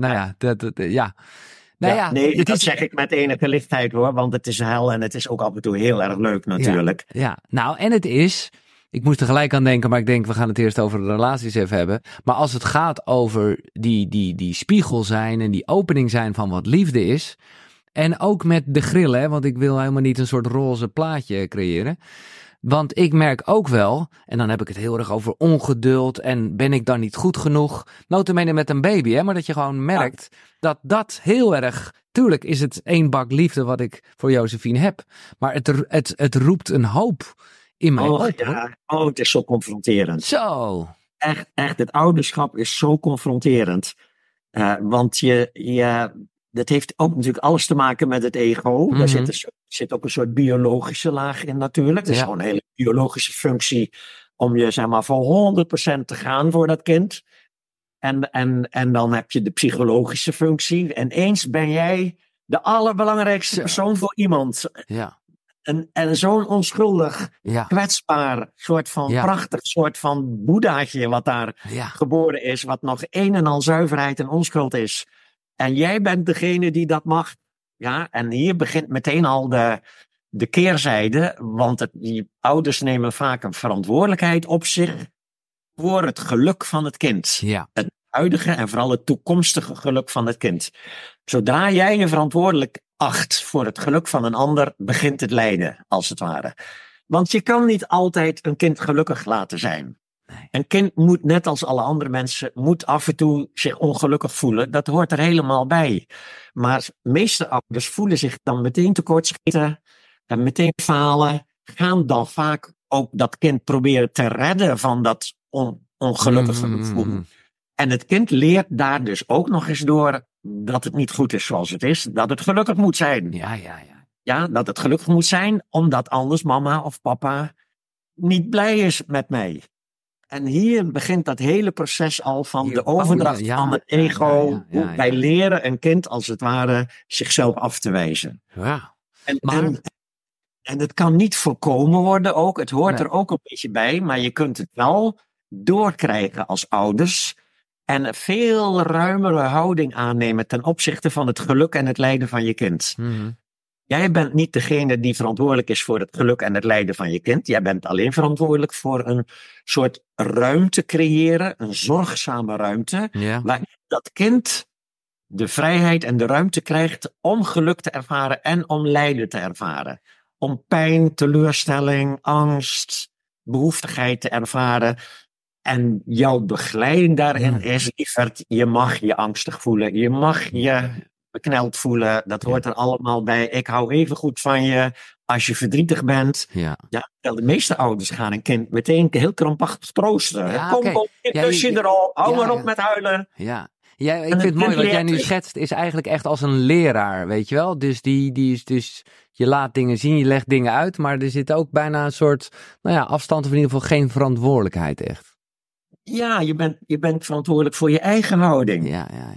dat zeg ik met enige lichtheid hoor, want het is hel en het is ook af en toe heel erg leuk natuurlijk.
Ja. Nou, en het is. Ik moest er gelijk aan denken, maar ik denk we gaan het eerst over de relaties even hebben. Maar als het gaat over die spiegel zijn en die opening zijn van wat liefde is. En ook met de grillen, hè, want ik wil helemaal niet een soort roze plaatje creëren. Want ik merk ook wel, en dan heb ik het heel erg over ongeduld en ben ik dan niet goed genoeg. Nota bene met een baby, hè, maar dat je gewoon merkt dat heel erg. Tuurlijk is het 1 bak liefde wat ik voor Josephine heb. Maar het roept een hoop in mij op.
Het is zo confronterend.
Zo.
Echt, het ouderschap is zo confronterend. Want dat heeft ook natuurlijk alles te maken met het ego. Mm-hmm. Daar zit ook een soort biologische laag in natuurlijk. Het is gewoon een hele biologische functie om je zeg maar voor 100% te gaan voor dat kind. En dan heb je de psychologische functie. En eens ben jij de allerbelangrijkste persoon voor iemand.
Ja.
En zo'n onschuldig, kwetsbaar, soort van prachtig soort van boeddhaatje wat daar geboren is. Wat nog een en al zuiverheid en onschuld is. En jij bent degene die dat mag. Ja, en hier begint meteen al de keerzijde. Want die ouders nemen vaak een verantwoordelijkheid op zich voor het geluk van het kind.
Ja.
Het huidige en vooral het toekomstige geluk van het kind. Zodra jij je verantwoordelijk acht voor het geluk van een ander, begint het lijden, als het ware. Want je kan niet altijd een kind gelukkig laten zijn.
Nee.
Een kind moet, net als alle andere mensen, moet af en toe zich ongelukkig voelen. Dat hoort er helemaal bij. Maar de meeste ouders voelen zich dan meteen tekortschieten en meteen falen. Gaan dan vaak ook dat kind proberen te redden van dat ongelukkige gevoel. En het kind leert daar dus ook nog eens door dat het niet goed is zoals het is. Dat het gelukkig moet zijn. Ja, dat het gelukkig moet zijn, omdat anders mama of papa niet blij is met mij. En hier begint dat hele proces al van de overdracht van het ego. Wij leren een kind als het ware zichzelf af te wijzen.
Ja.
En het kan niet voorkomen worden ook. Het hoort er ook een beetje bij. Maar je kunt het wel doorkrijgen als ouders. En een veel ruimere houding aannemen ten opzichte van het geluk en het lijden van je kind.
Mm-hmm.
Jij bent niet degene die verantwoordelijk is voor het geluk en het lijden van je kind. Jij bent alleen verantwoordelijk voor een soort ruimte creëren. Een zorgzame ruimte. Waar dat kind de vrijheid en de ruimte krijgt om geluk te ervaren en om lijden te ervaren. Om pijn, teleurstelling, angst, behoeftigheid te ervaren. En jouw begeleiding daarin is, lieverd, je mag je angstig voelen. Je mag je bekneld voelen. Dat hoort er allemaal bij. Ik hou even goed van je als je verdrietig bent.
Ja,
de meeste ouders gaan een kind meteen heel krampachtig troosten. Kom, kusje erop. Hou maar op met huilen.
Ja, ik vind het mooi wat jij nu schetst, is eigenlijk echt als een leraar, weet je wel. Dus die is dus, je laat dingen zien, je legt dingen uit, maar er zit ook bijna een soort, afstand of in ieder geval geen verantwoordelijkheid echt.
Ja, je bent verantwoordelijk voor je eigen houding.
Ja.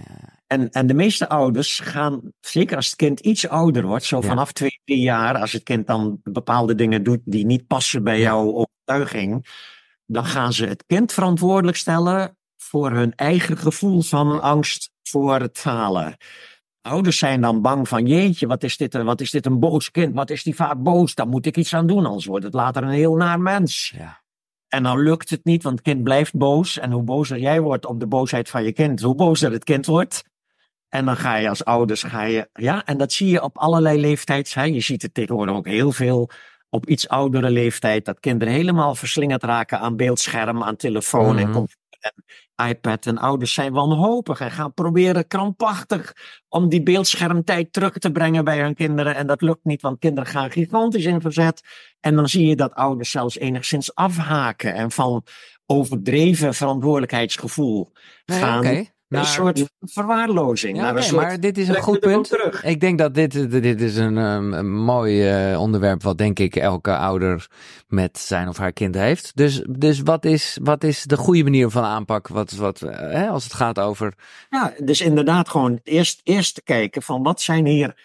En de meeste ouders gaan, zeker als het kind iets ouder wordt, zo
Ja.
vanaf 2, 3 jaar, als het kind dan bepaalde dingen doet die niet passen bij jouw overtuiging, dan gaan ze het kind verantwoordelijk stellen voor hun eigen gevoel van angst voor het falen. Ouders zijn dan bang van, jeetje, wat is dit een boos kind? Wat is die vaak boos? Daar moet ik iets aan doen, anders wordt het later een heel naar mens.
Ja.
En dan lukt het niet, want het kind blijft boos. En hoe bozer jij wordt op de boosheid van je kind, hoe bozer het kind wordt. En dan ga je als ouders, en dat zie je op allerlei leeftijds. Hè. Je ziet het tegenwoordig ook heel veel op iets oudere leeftijd, dat kinderen helemaal verslingerd raken aan beeldscherm, aan telefoon en computer en iPad. En ouders zijn wanhopig en gaan proberen krampachtig om die beeldschermtijd terug te brengen bij hun kinderen. En dat lukt niet, want kinderen gaan gigantisch in verzet. En dan zie je dat ouders zelfs enigszins afhaken en van overdreven verantwoordelijkheidsgevoel gaan.
Oké.
Een soort verwaarlozing.
Ja, maar dit is een goed punt.
Terug.
Ik denk dat dit is een mooi onderwerp wat denk ik elke ouder met zijn of haar kind heeft. Dus wat is de goede manier van aanpak als het gaat over...
Ja, dus inderdaad gewoon eerst te kijken van wat zijn hier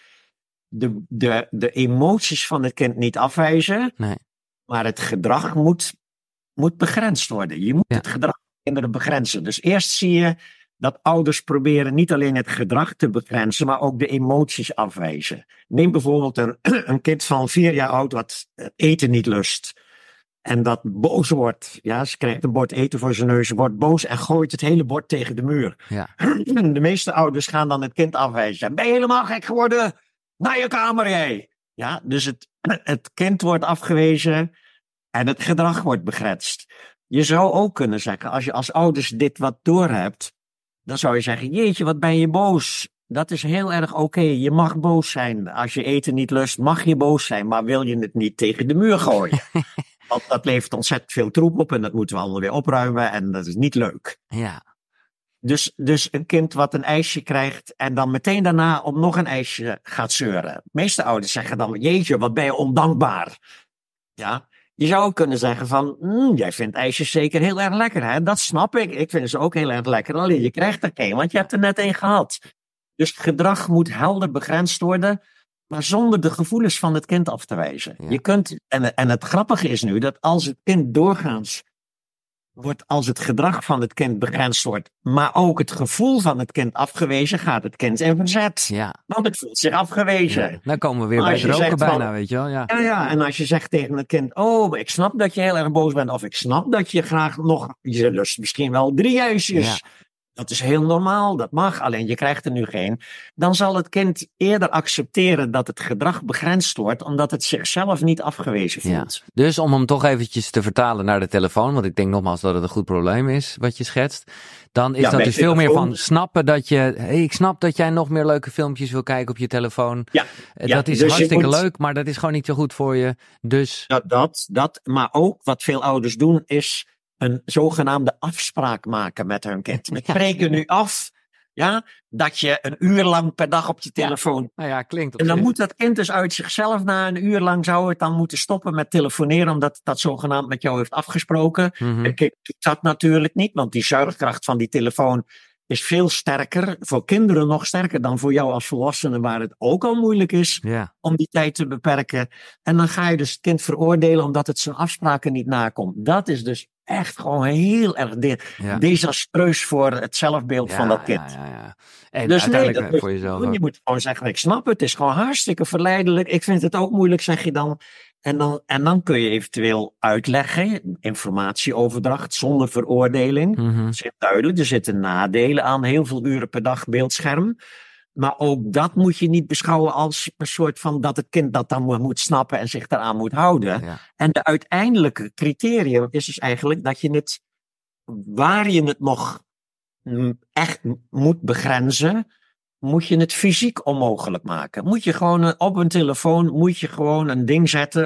de emoties van het kind niet afwijzen.
Nee.
Maar het gedrag moet begrensd worden. Je moet het gedrag van kinderen begrenzen. Dus eerst zie je dat ouders proberen niet alleen het gedrag te begrenzen, maar ook de emoties afwijzen. Neem bijvoorbeeld een kind van 4 jaar oud wat eten niet lust. En dat boos wordt. Ja, ze krijgt een bord eten voor zijn neus, wordt boos en gooit het hele bord tegen de muur.
Ja.
De meeste ouders gaan dan het kind afwijzen. Ben je helemaal gek geworden? Naar je kamer, jij! Ja, dus het kind wordt afgewezen en het gedrag wordt begrensd. Je zou ook kunnen zeggen, als je als ouders dit wat doorhebt, dan zou je zeggen, jeetje, wat ben je boos. Dat is heel erg oké. Je mag boos zijn. Als je eten niet lust, mag je boos zijn. Maar wil je het niet tegen de muur gooien? Want dat levert ontzettend veel troep op en dat moeten we allemaal weer opruimen. En dat is niet leuk.
Ja.
Dus een kind wat een ijsje krijgt en dan meteen daarna om nog een ijsje gaat zeuren. De meeste ouders zeggen dan, jeetje, wat ben je ondankbaar. Ja. Je zou ook kunnen zeggen van, jij vindt ijsjes zeker heel erg lekker, hè? Dat snap ik. Ik vind ze ook heel erg lekker. Alleen je krijgt er geen, want je hebt er net één gehad. Dus het gedrag moet helder begrensd worden, maar zonder de gevoelens van het kind af te wijzen.
Ja.
Je kunt, en het grappige is nu, dat als het kind doorgaans wordt, als het gedrag van het kind begrensd wordt, maar ook het gevoel van het kind afgewezen, gaat het kind in verzet.
Ja.
Want het voelt zich afgewezen.
Ja. Dan komen we weer
Maar
bij
als
het
je
roken
zegt
bijna,
van,
weet je wel. Ja.
Ja, en als je zegt tegen het kind, oh, ik snap dat je heel erg boos bent, of ik snap dat je graag je lust misschien wel 3 ijsjes.
Ja.
Dat is heel normaal, dat mag, alleen je krijgt er nu geen. Dan zal het kind eerder accepteren dat het gedrag begrensd wordt, omdat het zichzelf niet afgewezen voelt.
Ja. Dus om hem toch eventjes te vertalen naar de telefoon, want ik denk nogmaals dat het een goed probleem is wat je schetst. Dan is dat dus veel meer van snappen dat ik snap dat jij nog meer leuke filmpjes wil kijken op je telefoon.
Ja.
Dat is
dus
hartstikke leuk, maar dat is gewoon niet zo goed voor je. Dus...
Maar ook wat veel ouders doen is een zogenaamde afspraak maken met hun kind. We spreken nu af, dat je 1 uur lang per dag op je telefoon.
Nou ja, klinkt op
En dan
zich.
moet dat kind dus uit zichzelf na 1 uur lang zou het dan moeten stoppen met telefoneren, omdat dat zogenaamd met jou heeft afgesproken. Een kind doet dat natuurlijk niet, want die zuigkracht van die telefoon is veel sterker, voor kinderen nog sterker dan voor jou als volwassene, waar het ook al moeilijk is om die tijd te beperken. En dan ga je dus het kind veroordelen omdat het zijn afspraken niet nakomt. Dat is dus echt gewoon heel erg desastreus voor het zelfbeeld van dat kind.
Ja. En
dus
uiteindelijk
dat
voor jezelf ook.
je moet gewoon zeggen, ik snap het is gewoon hartstikke verleidelijk. Ik vind het ook moeilijk, zeg je dan. En dan kun je eventueel uitleggen, informatieoverdracht zonder veroordeling. Dat is heel duidelijk, er zitten nadelen aan heel veel uren per dag beeldscherm. Maar ook dat moet je niet beschouwen als een soort van dat het kind dat dan moet snappen en zich daaraan moet houden.
Ja.
En de uiteindelijke criterium is dus eigenlijk dat je het, waar je het nog echt moet begrenzen, moet je het fysiek onmogelijk maken. Moet je gewoon op een telefoon moet je gewoon een ding zetten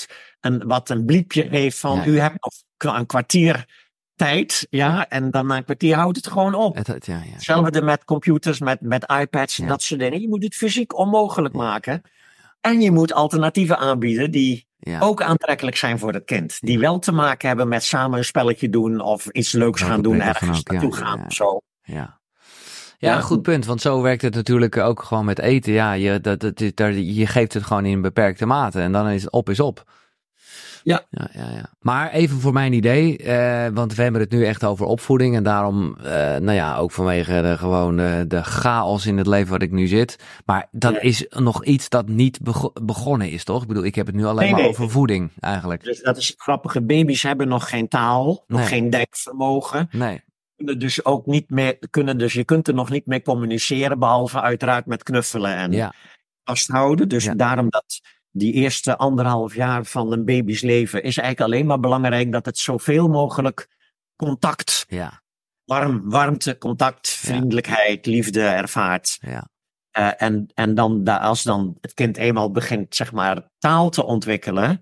wat een bliepje geeft van u hebt nog een kwartier tijd, en dan na een kwartier houdt het gewoon op. Hetzelfde met computers, met iPads en dat soort dingen. Je moet het fysiek onmogelijk maken. En je moet alternatieven aanbieden die ook aantrekkelijk zijn voor het kind. Die wel te maken hebben met samen een spelletje doen of iets leuks gaan doen, ergens naartoe gaan of zo.
Ja. Ja, goed punt. Want zo werkt het natuurlijk ook gewoon met eten. Ja, je geeft het gewoon in beperkte mate. En dan is het op is op.
Ja.
Ja. Maar even voor mijn idee. Want we hebben het nu echt over opvoeding. En daarom, ook vanwege de chaos in het leven waar ik nu zit. Maar dat is nog iets dat niet begonnen is, toch? Ik bedoel, ik heb het nu alleen maar over voeding eigenlijk.
Dus dat is het grappige. Baby's hebben nog geen taal. Nog geen denkvermogen.
Nee.
Dus ook niet meer je kunt er nog niet mee communiceren, behalve uiteraard met knuffelen en vasthouden. Dus daarom dat die eerste 1,5 jaar van een baby's leven is eigenlijk alleen maar belangrijk dat het zoveel mogelijk contact, warmte, contact, vriendelijkheid, liefde ervaart.
Ja.
En dan als dan het kind eenmaal begint, zeg maar, taal te ontwikkelen,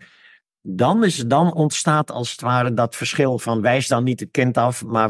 dan ontstaat als het ware dat verschil van wijs dan niet het kind af, maar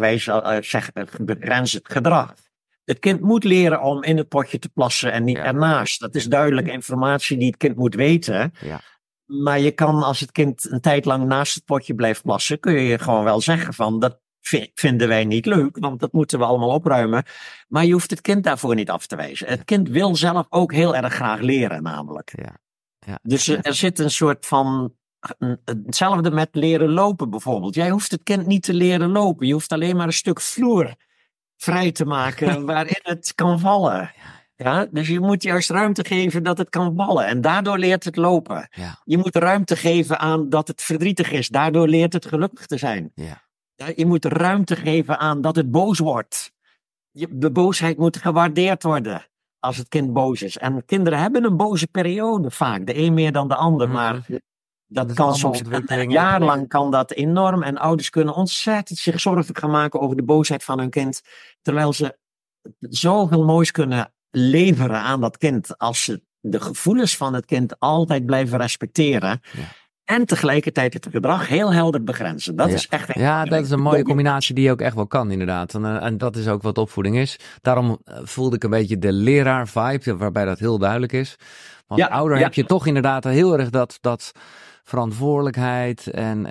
begrens het gedrag. Het kind moet leren om in het potje te plassen en niet ernaast. Dat is duidelijk informatie die het kind moet weten.
Ja.
Maar je kan, als het kind een tijd lang naast het potje blijft plassen, kun je gewoon wel zeggen van dat vinden wij niet leuk, want dat moeten we allemaal opruimen. Maar je hoeft het kind daarvoor niet af te wijzen. Het kind wil zelf ook heel erg graag leren namelijk.
Ja.
Dus er zit een soort van hetzelfde met leren lopen bijvoorbeeld. Jij hoeft het kind niet te leren lopen. Je hoeft alleen maar een stuk vloer vrij te maken waarin het kan vallen. Ja, dus je moet juist ruimte geven dat het kan vallen. En daardoor leert het lopen.
Ja.
Je moet ruimte geven aan dat het verdrietig is. Daardoor leert het gelukkig te zijn.
Ja.
Je moet ruimte geven aan dat het boos wordt. De boosheid moet gewaardeerd worden als het kind boos is. En kinderen hebben een boze periode vaak. De een meer dan de ander. Maar dat kan soms een jaar lang kan dat enorm. En ouders kunnen ontzettend zich zorgen gaan maken over de boosheid van hun kind. Terwijl ze zoveel moois kunnen leveren aan dat kind. Als ze de gevoelens van het kind altijd blijven respecteren. Ja. En tegelijkertijd het gedrag heel helder begrenzen. Dat is echt
dat is een mooie combinatie die je ook echt wel kan, inderdaad. En dat is ook wat opvoeding is. Daarom voelde ik een beetje de leraar-vibe, waarbij dat heel duidelijk is. Want als ouder heb je toch inderdaad heel erg dat verantwoordelijkheid en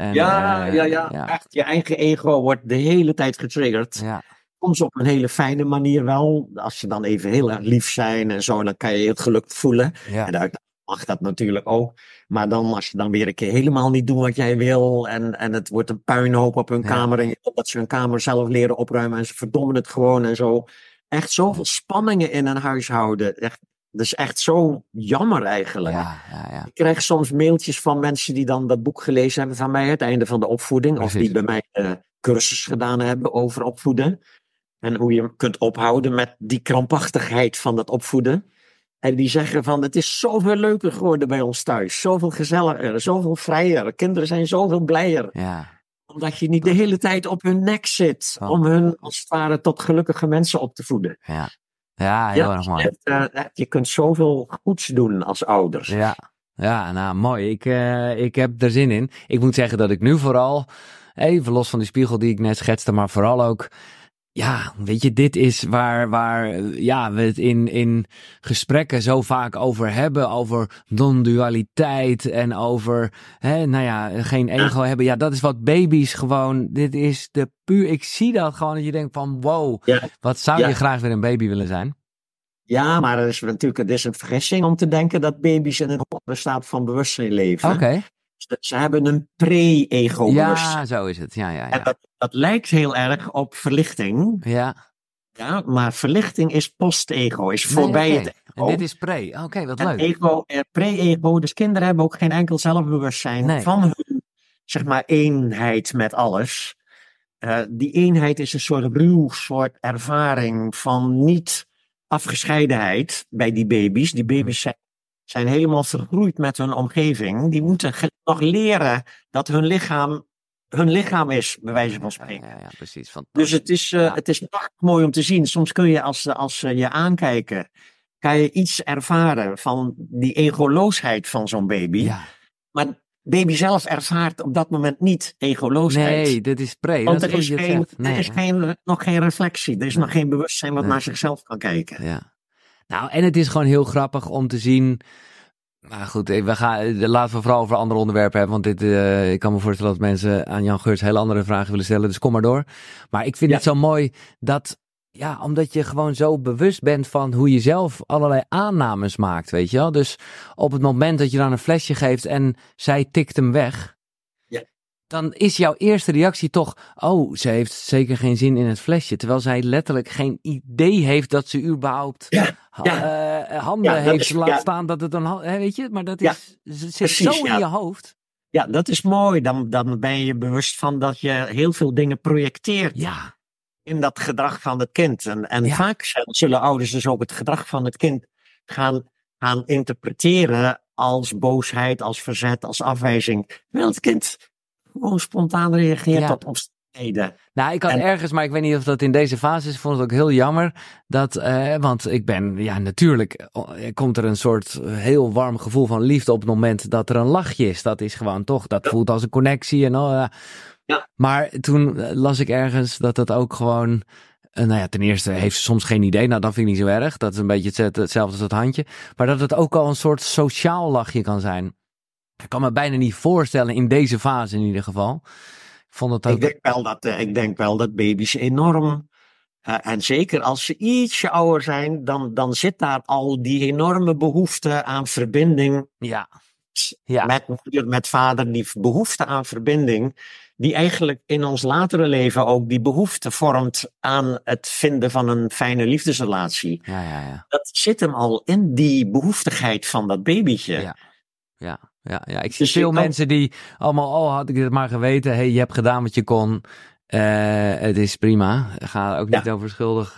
echt, je eigen ego wordt de hele tijd getriggerd.
Ja.
Soms op een hele fijne manier wel. Als ze dan even heel erg lief zijn en zo, dan kan je het geluk voelen.
Ja.
En uit mag dat natuurlijk ook. Maar dan als je dan weer een keer helemaal niet doet wat jij wil en het wordt een puinhoop op hun kamer en dat ze hun kamer zelf leren opruimen en ze verdommen het gewoon en zo. Echt zoveel spanningen in een huishouden. Echt, dat is echt zo jammer eigenlijk.
Ja.
Ik krijg soms mailtjes van mensen die dan dat boek gelezen hebben van mij, Het einde van de opvoeding. Precies. Of die bij mij cursus gedaan hebben over opvoeden. En hoe je kunt ophouden met die krampachtigheid van dat opvoeden. En die zeggen van, het is zoveel leuker geworden bij ons thuis. Zoveel gezelliger, zoveel vrijer. Kinderen zijn zoveel blijer.
Ja.
Omdat je niet de hele tijd op hun nek zit. Om hun als het ware tot gelukkige mensen op te voeden.
Ja, heel erg mooi.
Je kunt zoveel goeds doen als ouders.
Ja, nou mooi. Ik heb er zin in. Ik moet zeggen dat ik nu vooral, even los van die spiegel die ik net schetste, maar vooral ook, ja, weet je, dit is waar we het in gesprekken zo vaak over hebben, over non-dualiteit en over, geen ego hebben. Ja, dat is wat baby's gewoon, dit is ik zie dat gewoon, dat je denkt van, wow, wat zou je graag weer een baby willen zijn?
Ja, maar er is een vergissing om te denken dat baby's in een hogere staat van bewustzijn leven.
Oké.
Ze hebben een pre-ego-bewustzijn.
Ja, zo is het. Ja.
En dat lijkt heel erg op verlichting. Ja, maar verlichting is post-ego, is voorbij het ego.
En dit is pre. Oké, wat leuk.
Pre-ego, dus kinderen hebben ook geen enkel zelfbewustzijn van hun, zeg maar, eenheid met alles. Die eenheid is een soort ervaring van niet afgescheidenheid bij die baby's. Die baby's zijn helemaal vergroeid met hun omgeving. Die moeten nog leren dat hun lichaam is, bij wijze van spreken.
Ja, precies.
Dus het is prachtig mooi om te zien. Soms kun je, als ze je aankijken, kan je iets ervaren van die egoloosheid van zo'n baby.
Ja.
Maar baby zelf ervaart op dat moment niet egoloosheid.
Nee, dit is pre.
Want er is nog geen reflectie. Er is nog geen bewustzijn wat naar zichzelf kan kijken.
Ja. Nou, en het is gewoon heel grappig om te zien. Maar goed, laten we vooral over andere onderwerpen hebben. Want ik kan me voorstellen dat mensen aan Jan Geurts hele andere vragen willen stellen. Dus kom maar door. Maar ik vind het zo mooi dat Ja, omdat je gewoon zo bewust bent van hoe je zelf allerlei aannames maakt, weet je wel. Dus op het moment dat je dan een flesje geeft en zij tikt hem weg,
Ja.
dan is jouw eerste reactie toch, oh, ze heeft zeker geen zin in het flesje. Terwijl zij letterlijk geen idee heeft dat ze überhaupt handen heeft. Laat staan dat het een weet je, maar dat is, zit precies, zo in je hoofd.
Ja, dat is mooi. Dan ben je bewust van dat je heel veel dingen projecteert.
Ja.
In dat gedrag van het kind. En vaak zullen ouders dus ook het gedrag van het kind gaan interpreteren als boosheid, als verzet, als afwijzing. Terwijl het kind gewoon spontaan reageert op omstandigheden.
Nou, ik had ergens, maar ik weet niet of dat in deze fase is, ik vond het ook heel jammer. Want ik ben, natuurlijk komt er een soort heel warm gevoel van liefde op het moment dat er een lachje is. Dat is gewoon toch, dat voelt als een connectie en al. Ja. Maar toen las ik ergens dat het ook gewoon, ten eerste heeft ze soms geen idee. Nou, dat vind ik niet zo erg. Dat is een beetje hetzelfde als het handje. Maar dat het ook al een soort sociaal lachje kan zijn. Ik kan me bijna niet voorstellen in deze fase in ieder geval.
Ik denk wel dat baby's enorm, en zeker als ze ietsje ouder zijn, dan zit daar al die enorme behoefte aan verbinding.
Ja.
Met moeder, met vader, die behoefte aan verbinding, die eigenlijk in ons latere leven ook die behoefte vormt aan het vinden van een fijne liefdesrelatie.
Ja.
Dat zit hem al in die behoeftigheid van dat babytje.
Ja. Ik zie veel mensen die allemaal, had ik dit maar geweten. Hey, je hebt gedaan wat je kon. Het is prima. Ga ook niet over schuldig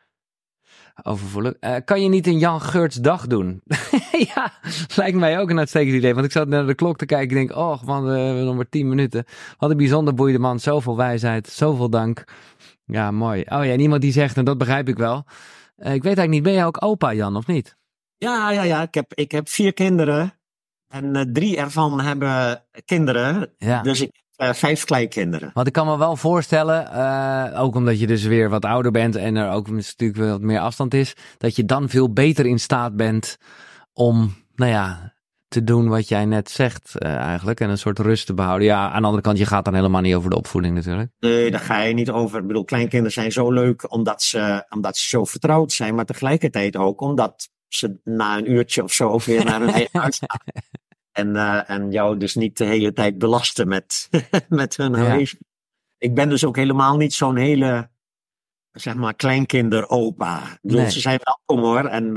over voelen. Kan je niet een Jan Geurts dag doen? Ja, lijkt mij ook een uitstekend idee. Want ik zat naar de klok te kijken. Ik denk, man, we hebben nog maar 10 minuten. Wat een bijzonder boeiende man. Zoveel wijsheid. Zoveel dank. Ja, mooi. Oh ja, en iemand die zegt, en dat begrijp ik wel. Ik weet eigenlijk niet, ben jij ook opa, Jan, of niet?
Ja. Ik heb 4 kinderen. En 3 ervan hebben kinderen. Ja. Dus ik heb 5 kleinkinderen.
Want ik kan me wel voorstellen, ook omdat je dus weer wat ouder bent en er ook natuurlijk wat meer afstand is, dat je dan veel beter in staat bent om, te doen wat jij net zegt eigenlijk. En een soort rust te behouden. Ja, aan de andere kant, je gaat dan helemaal niet over de opvoeding natuurlijk.
Nee, daar ga je niet over. Ik bedoel, kleinkinderen zijn zo leuk omdat ze zo vertrouwd zijn. Maar tegelijkertijd ook omdat ze na een uurtje of zo ook weer naar hun eigen huis gaan. En jou dus niet de hele tijd belasten met hun aanwezigheid. Ik ben dus ook helemaal niet zo'n hele, zeg maar, kleinkinderopa. Ik bedoel, ze zijn welkom hoor. En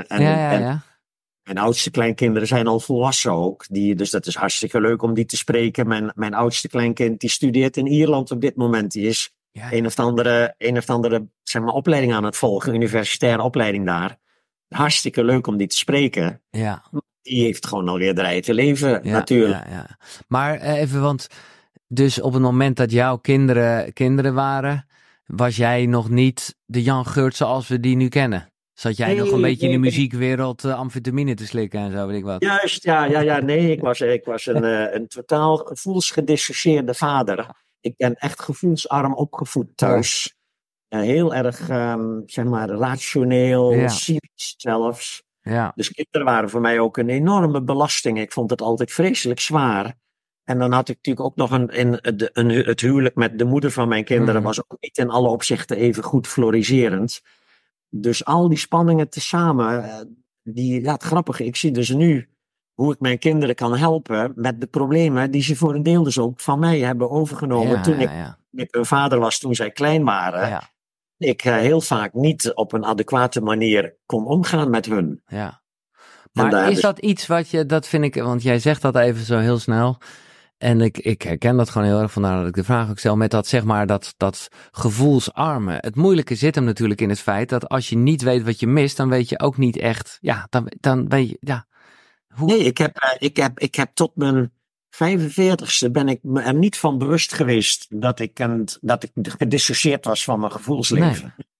mijn oudste kleinkinderen zijn al volwassen ook. Dus dat is hartstikke leuk om die te spreken. Mijn oudste kleinkind die studeert in Ierland op dit moment. Die is een of andere zeg maar, opleiding aan het volgen. Universitaire opleiding daar. Hartstikke leuk om die te spreken.
Ja.
Die heeft gewoon alweer de rij te leven, natuurlijk.
Ja. Maar even, want dus op het moment dat jouw kinderen waren, was jij nog niet de Jan Geurts zoals we die nu kennen? Zat jij nog een beetje in de muziekwereld amfetamine te slikken en zo, weet ik wat?
Juist, ja. Nee, ik was een totaal gevoelsgedissocieerde vader. Ik ben echt gevoelsarm opgevoed thuis. Heel erg, zeg maar, rationeel, cynisch zelfs. Ja. Dus kinderen waren voor mij ook een enorme belasting. Ik vond het altijd vreselijk zwaar. En dan had ik natuurlijk ook nog het huwelijk met de moeder van mijn kinderen was ook niet in alle opzichten even goed floriserend. Dus al die spanningen tezamen, het grappige, ik zie dus nu hoe ik mijn kinderen kan helpen met de problemen die ze voor een deel dus ook van mij hebben overgenomen toen ik een vader was, toen zij klein waren. Ja. Ik heel vaak niet op een adequate manier kon omgaan met hun.
Ja. Maar is dat iets dat vind ik, want jij zegt dat even zo heel snel. En ik herken dat gewoon heel erg, vandaar dat ik de vraag ook stel met dat, zeg maar, dat gevoelsarme. Het moeilijke zit hem natuurlijk in het feit dat als je niet weet wat je mist, dan weet je ook niet echt, dan weet je, hoe...
Nee, ik heb tot mijn 45ste ben ik me er niet van bewust geweest dat ik gedissocieerd was van mijn gevoelsleven. Nee.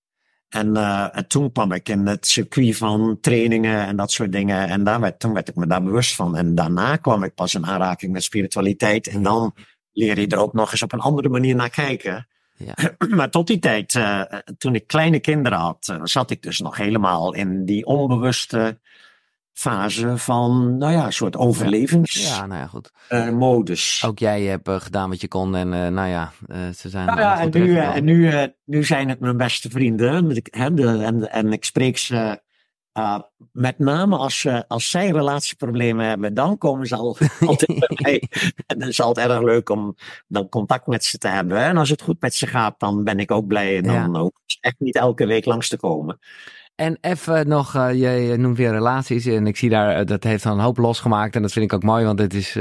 En toen kwam ik in het circuit van trainingen en dat soort dingen. En toen werd ik me daar bewust van. En daarna kwam ik pas in aanraking met spiritualiteit. En dan leer je er ook nog eens op een andere manier naar kijken. Ja. Maar tot die tijd, toen ik kleine kinderen had, zat ik dus nog helemaal in die onbewuste fase van, nou ja, een soort overlevingsmodus.
Nou ja, goed.
Modus.
Ook jij hebt gedaan wat je kon en ze zijn
Nou ja,
goed terechtgekomen.
nu zijn het mijn beste vrienden. En ik spreek ze met name als zij relatieproblemen hebben, dan komen ze altijd bij mij. En dan is het altijd erg leuk om dan contact met ze te hebben. En als het goed met ze gaat, dan ben ik ook blij. En dan ook echt niet elke week langs te komen.
En even nog, je noemt weer relaties en ik zie daar, dat heeft dan een hoop losgemaakt en dat vind ik ook mooi, want het is,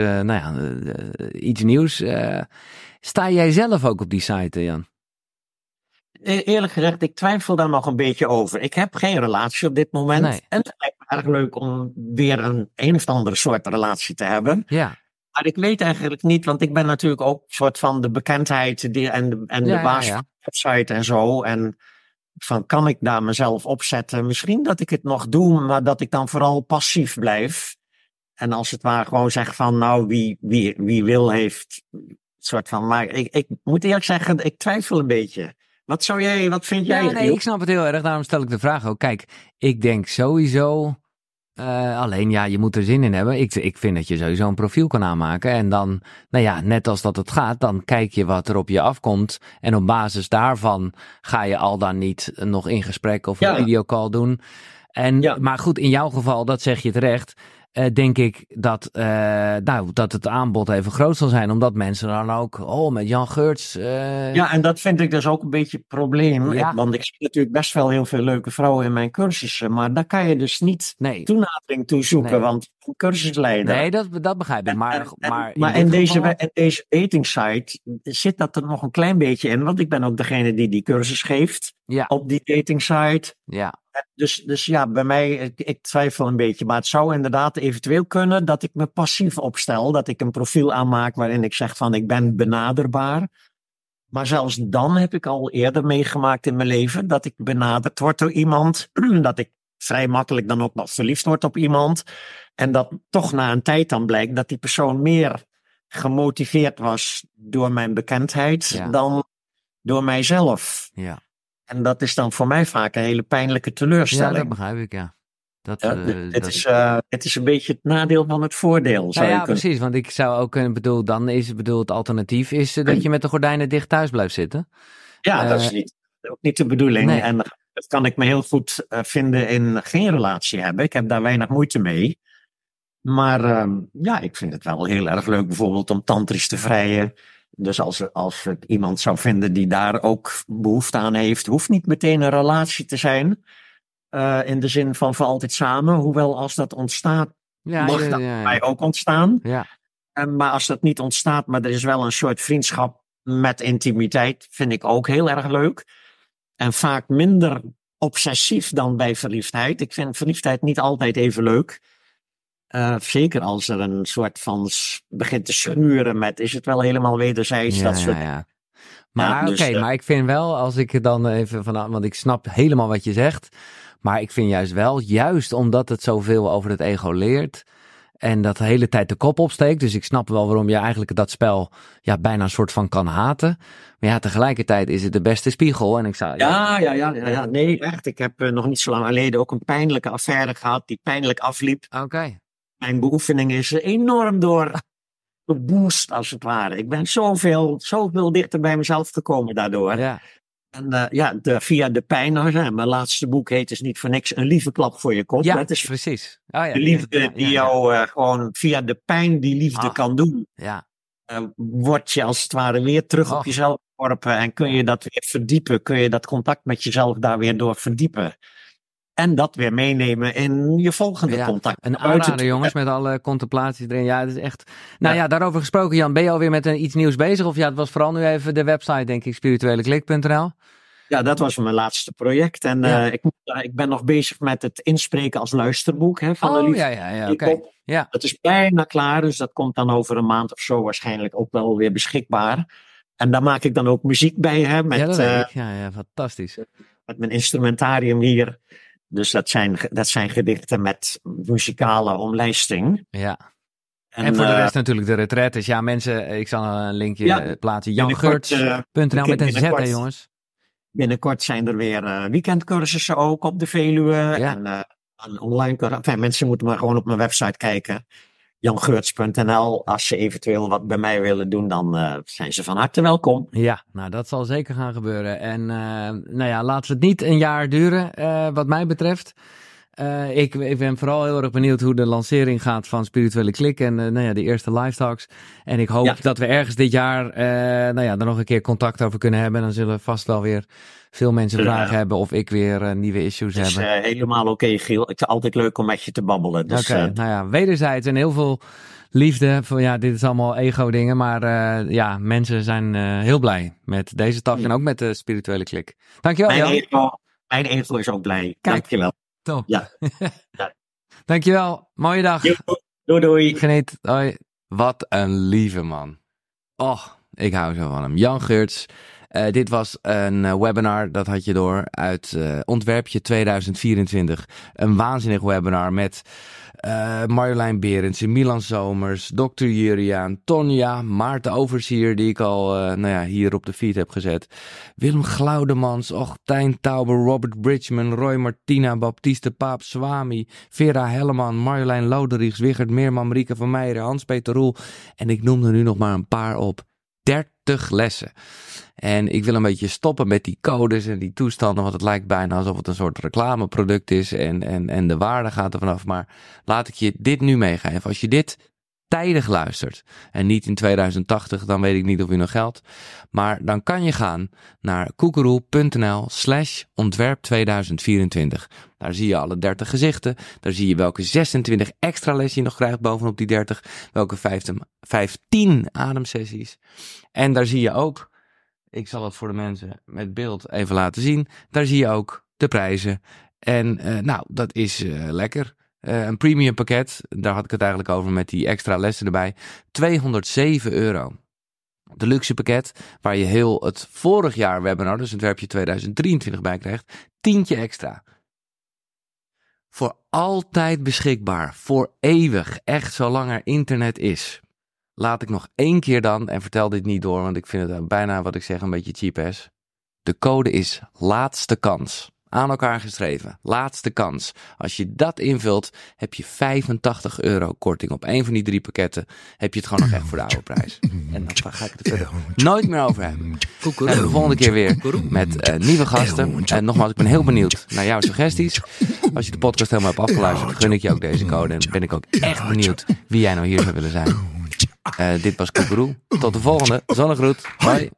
iets nieuws. Sta jij zelf ook op die site, Jan?
Eerlijk gezegd, ik twijfel daar nog een beetje over. Ik heb geen relatie op dit moment.
Nee.
En het lijkt me erg leuk om weer een of andere soort relatie te hebben.
Ja.
Maar ik weet eigenlijk niet, want ik ben natuurlijk ook een soort van de bekendheid en de baas van de website en zo. En van, kan ik daar mezelf opzetten? Misschien dat ik het nog doe, maar dat ik dan vooral passief blijf. En als het ware gewoon zeg van, nou, wie wil heeft, soort van. Maar ik moet eerlijk zeggen, ik twijfel een beetje. Wat vind jij?
Ja, nee, ik snap het heel erg, daarom stel ik de vraag ook. Kijk, ik denk sowieso, alleen ja, je moet er zin in hebben. Ik vind dat je sowieso een profiel kan aanmaken. En dan, nou ja, net als dat het gaat, dan kijk je wat er op je afkomt. En op basis daarvan ga je al dan niet nog in gesprek of een videocall doen. Maar goed, in jouw geval, dat zeg je terecht. Denk ik dat het aanbod even groot zal zijn. Omdat mensen dan ook, met Jan Geurts.
Ja, en dat vind ik dus ook een beetje het probleem.
Ja.
Want ik zie natuurlijk best wel heel veel leuke vrouwen in mijn cursussen. Maar daar kan je dus niet toenadering toe zoeken. Want een cursusleider.
Nee, dat begrijp ik. Maar
in deze dating site zit dat er nog een klein beetje in. Want ik ben ook degene die cursus geeft op die dating site.
Ja.
Dus ja, bij mij, ik twijfel een beetje. Maar het zou inderdaad eventueel kunnen dat ik me passief opstel. Dat ik een profiel aanmaak waarin ik zeg van ik ben benaderbaar. Maar zelfs dan heb ik al eerder meegemaakt in mijn leven dat ik benaderd word door iemand. Dat ik vrij makkelijk dan ook nog verliefd word op iemand. En dat toch na een tijd dan blijkt dat die persoon meer gemotiveerd was door mijn bekendheid dan door mijzelf.
Ja.
En dat is dan voor mij vaak een hele pijnlijke teleurstelling.
Ja, dat begrijp ik, ja.
Het is een beetje het nadeel van het voordeel.
Precies, want ik zou ook het alternatief is dat je met de gordijnen dicht thuis blijft zitten.
Ja, dat is ook niet de bedoeling.
Nee.
En dat kan ik me heel goed vinden in geen relatie hebben. Ik heb daar weinig moeite mee. Maar ik vind het wel heel erg leuk bijvoorbeeld om tantrisch te vrijen. Dus als ik iemand zou vinden die daar ook behoefte aan heeft, hoeft niet meteen een relatie te zijn. In de zin van voor altijd samen. Hoewel als dat ontstaat, mag dat bij mij ook ontstaan.
Ja.
Maar als dat niet ontstaat, maar er is wel een soort vriendschap met intimiteit, vind ik ook heel erg leuk. En vaak minder obsessief dan bij verliefdheid. Ik vind verliefdheid niet altijd even leuk. Zeker als er een soort van begint te schuren met, is het wel helemaal wederzijds?
Maar ik vind wel, als ik er dan even want ik snap helemaal wat je zegt. Maar ik vind juist omdat het zoveel over het ego leert. En dat de hele tijd de kop opsteekt. Dus ik snap wel waarom je eigenlijk dat spel bijna een soort van kan haten. Maar ja, tegelijkertijd is het de beste spiegel. En ik zou...
Ja. Nee, echt. Ik heb nog niet zo lang geleden ook een pijnlijke affaire gehad die pijnlijk afliep.
Oké.
Mijn beoefening is enorm door geboost, als het ware. Ik ben zoveel dichter bij mezelf gekomen daardoor.
Ja.
En via de pijn, mijn laatste boek heet dus niet voor niks Een lieve klap voor je kop.
Ja,
dat is
precies.
De liefde die jou gewoon via de pijn die liefde kan doen.
Ja.
Word je als het ware weer terug op jezelf geworpen en kun je dat weer verdiepen. Kun je dat contact met jezelf daar weer door verdiepen. En dat weer meenemen in je volgende contact.
Een aanrader, jongens, met alle contemplaties erin. Ja, het is echt... daarover gesproken, Jan, ben je alweer met iets nieuws bezig? Of het was vooral nu even de website, denk ik, spiritueleklik.nl.
Ja, dat was mijn laatste project. En ik ben nog bezig met het inspreken als luisterboek. Van de liefde.
Oké. Ja.
Dat is bijna klaar, dus dat komt dan over een maand of zo waarschijnlijk ook wel weer beschikbaar. En daar maak ik dan ook muziek bij.
Fantastisch.
Met mijn instrumentarium hier. Dus dat zijn gedichten met muzikale omlijsting.
Ja. En voor de rest natuurlijk de retretes. Ja, mensen, ik zal een linkje plaatsen. JanGeurts.nl met een Z, hè, jongens.
Binnenkort zijn er weer weekendcursussen ook op de Veluwe. Ja. En Een online mensen moeten maar gewoon op mijn website kijken. jangeurts.nl. Als ze eventueel wat bij mij willen doen, dan zijn ze van harte welkom.
Ja, nou dat zal zeker gaan gebeuren. En nou ja, laten we het niet een jaar duren, wat mij betreft. Ik ben vooral heel erg benieuwd hoe de lancering gaat van Spirituele Klik en nou ja, de eerste live talks. En ik hoop dat we ergens dit jaar nou ja, er nog een keer contact over kunnen hebben. Dan zullen vast wel weer veel mensen vragen hebben of ik weer nieuwe issues heb.
Dat is helemaal oké, Giel. Het is altijd leuk om met je te babbelen. Dus,
Oké, nou ja, wederzijds en heel veel liefde. Voor, ja, dit is allemaal ego-dingen, maar ja, mensen zijn heel blij met deze tak en ook met de Spirituele Klik. Dankjewel, Jan.
Mijn ego is ook blij. Dankjewel.
Top.
Ja.
Dankjewel. Mooie dag.
Doei, doei.
Geniet. Hoi. Wat een lieve man. Oh, ik hou zo van hem. Jan Geurts. Dit was een webinar, dat had je door, uit Ontwerpje 2024. Een waanzinnig webinar met Marjolein Berendsen, Milan Zomers, Dr. Juriaan, Tonja, Maarten Oversier, die ik al nou ja, hier op de feed heb gezet. Willem Glaudemans, Tijn Tauber, Robert Bridgman, Roy Martina, Baptiste Paap, Swami, Vera Helleman, Marjolein Loderichs, Wigert Meerman, Marieke van Meijeren, Hans-Peter Roel. En ik noem er nu nog maar een paar op. 30 lessen. En ik wil een beetje stoppen met die codes en die toestanden, want het lijkt bijna alsof het een soort reclameproduct is en de waarde gaat er vanaf. Maar laat ik je dit nu meegeven. Als je dit tijdig luistert en niet in 2080, dan weet ik niet of u nog geldt. Maar dan kan je gaan naar koekeroe.nl/ontwerp 2024. Daar zie je alle 30 gezichten. Daar zie je welke 26 extra lessen je nog krijgt bovenop die 30. Welke 15 ademsessies. En daar zie je ook, ik zal het voor de mensen met beeld even laten zien. Daar zie je ook de prijzen. En nou, dat is lekker. Een premium pakket, daar had ik het eigenlijk over met die extra lessen erbij. €207. De luxe pakket, waar je heel het vorig jaar webinar, dus het werpje 2023 bij krijgt, tientje extra. Voor altijd beschikbaar, voor eeuwig, echt zolang er internet is. Laat ik nog 1 keer dan, en vertel dit niet door, want ik vind het bijna wat ik zeg een beetje cheap ass. De code is laatste kans. Aan elkaar geschreven. Laatste kans. Als je dat invult, heb je €85 korting op 1 van die 3 pakketten. Heb je het gewoon nog echt voor de oude prijs. En dan ga ik het er verder nooit meer over hebben. En de volgende keer weer met nieuwe gasten. En nogmaals, ik ben heel benieuwd naar jouw suggesties. Als je de podcast helemaal hebt afgeluisterd, gun ik je ook deze code. En ben ik ook echt benieuwd wie jij nou hier zou willen zijn. Dit was Koekeroe. Tot de volgende. Zonnegroet. Bye.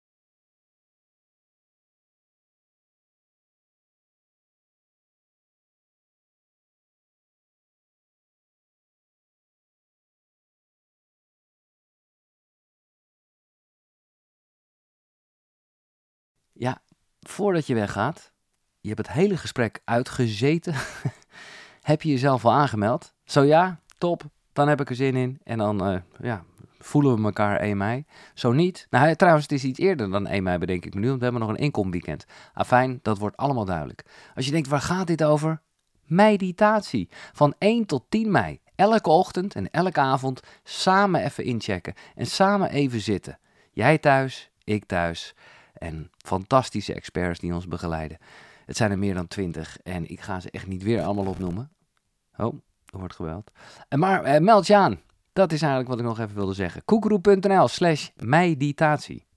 Ja, voordat je weggaat, je hebt het hele gesprek uitgezeten. Heb je jezelf al aangemeld? Zo ja, top, dan heb ik er zin in. En dan voelen we elkaar 1 mei. Zo niet. Nou, trouwens, het is iets eerder dan 1 mei, bedenk ik me nu. Want we hebben nog een inkomweekend. Afijn, dat wordt allemaal duidelijk. Als je denkt, waar gaat dit over? Meditatie. Van 1 tot 10 mei. Elke ochtend en elke avond samen even inchecken. En samen even zitten. Jij thuis, ik thuis. En fantastische experts die ons begeleiden. Het zijn er meer dan 20 en ik ga ze echt niet weer allemaal opnoemen. Oh, er wordt gebeld. Maar meld je aan. Dat is eigenlijk wat ik nog even wilde zeggen. koekeroe.nl/meditatie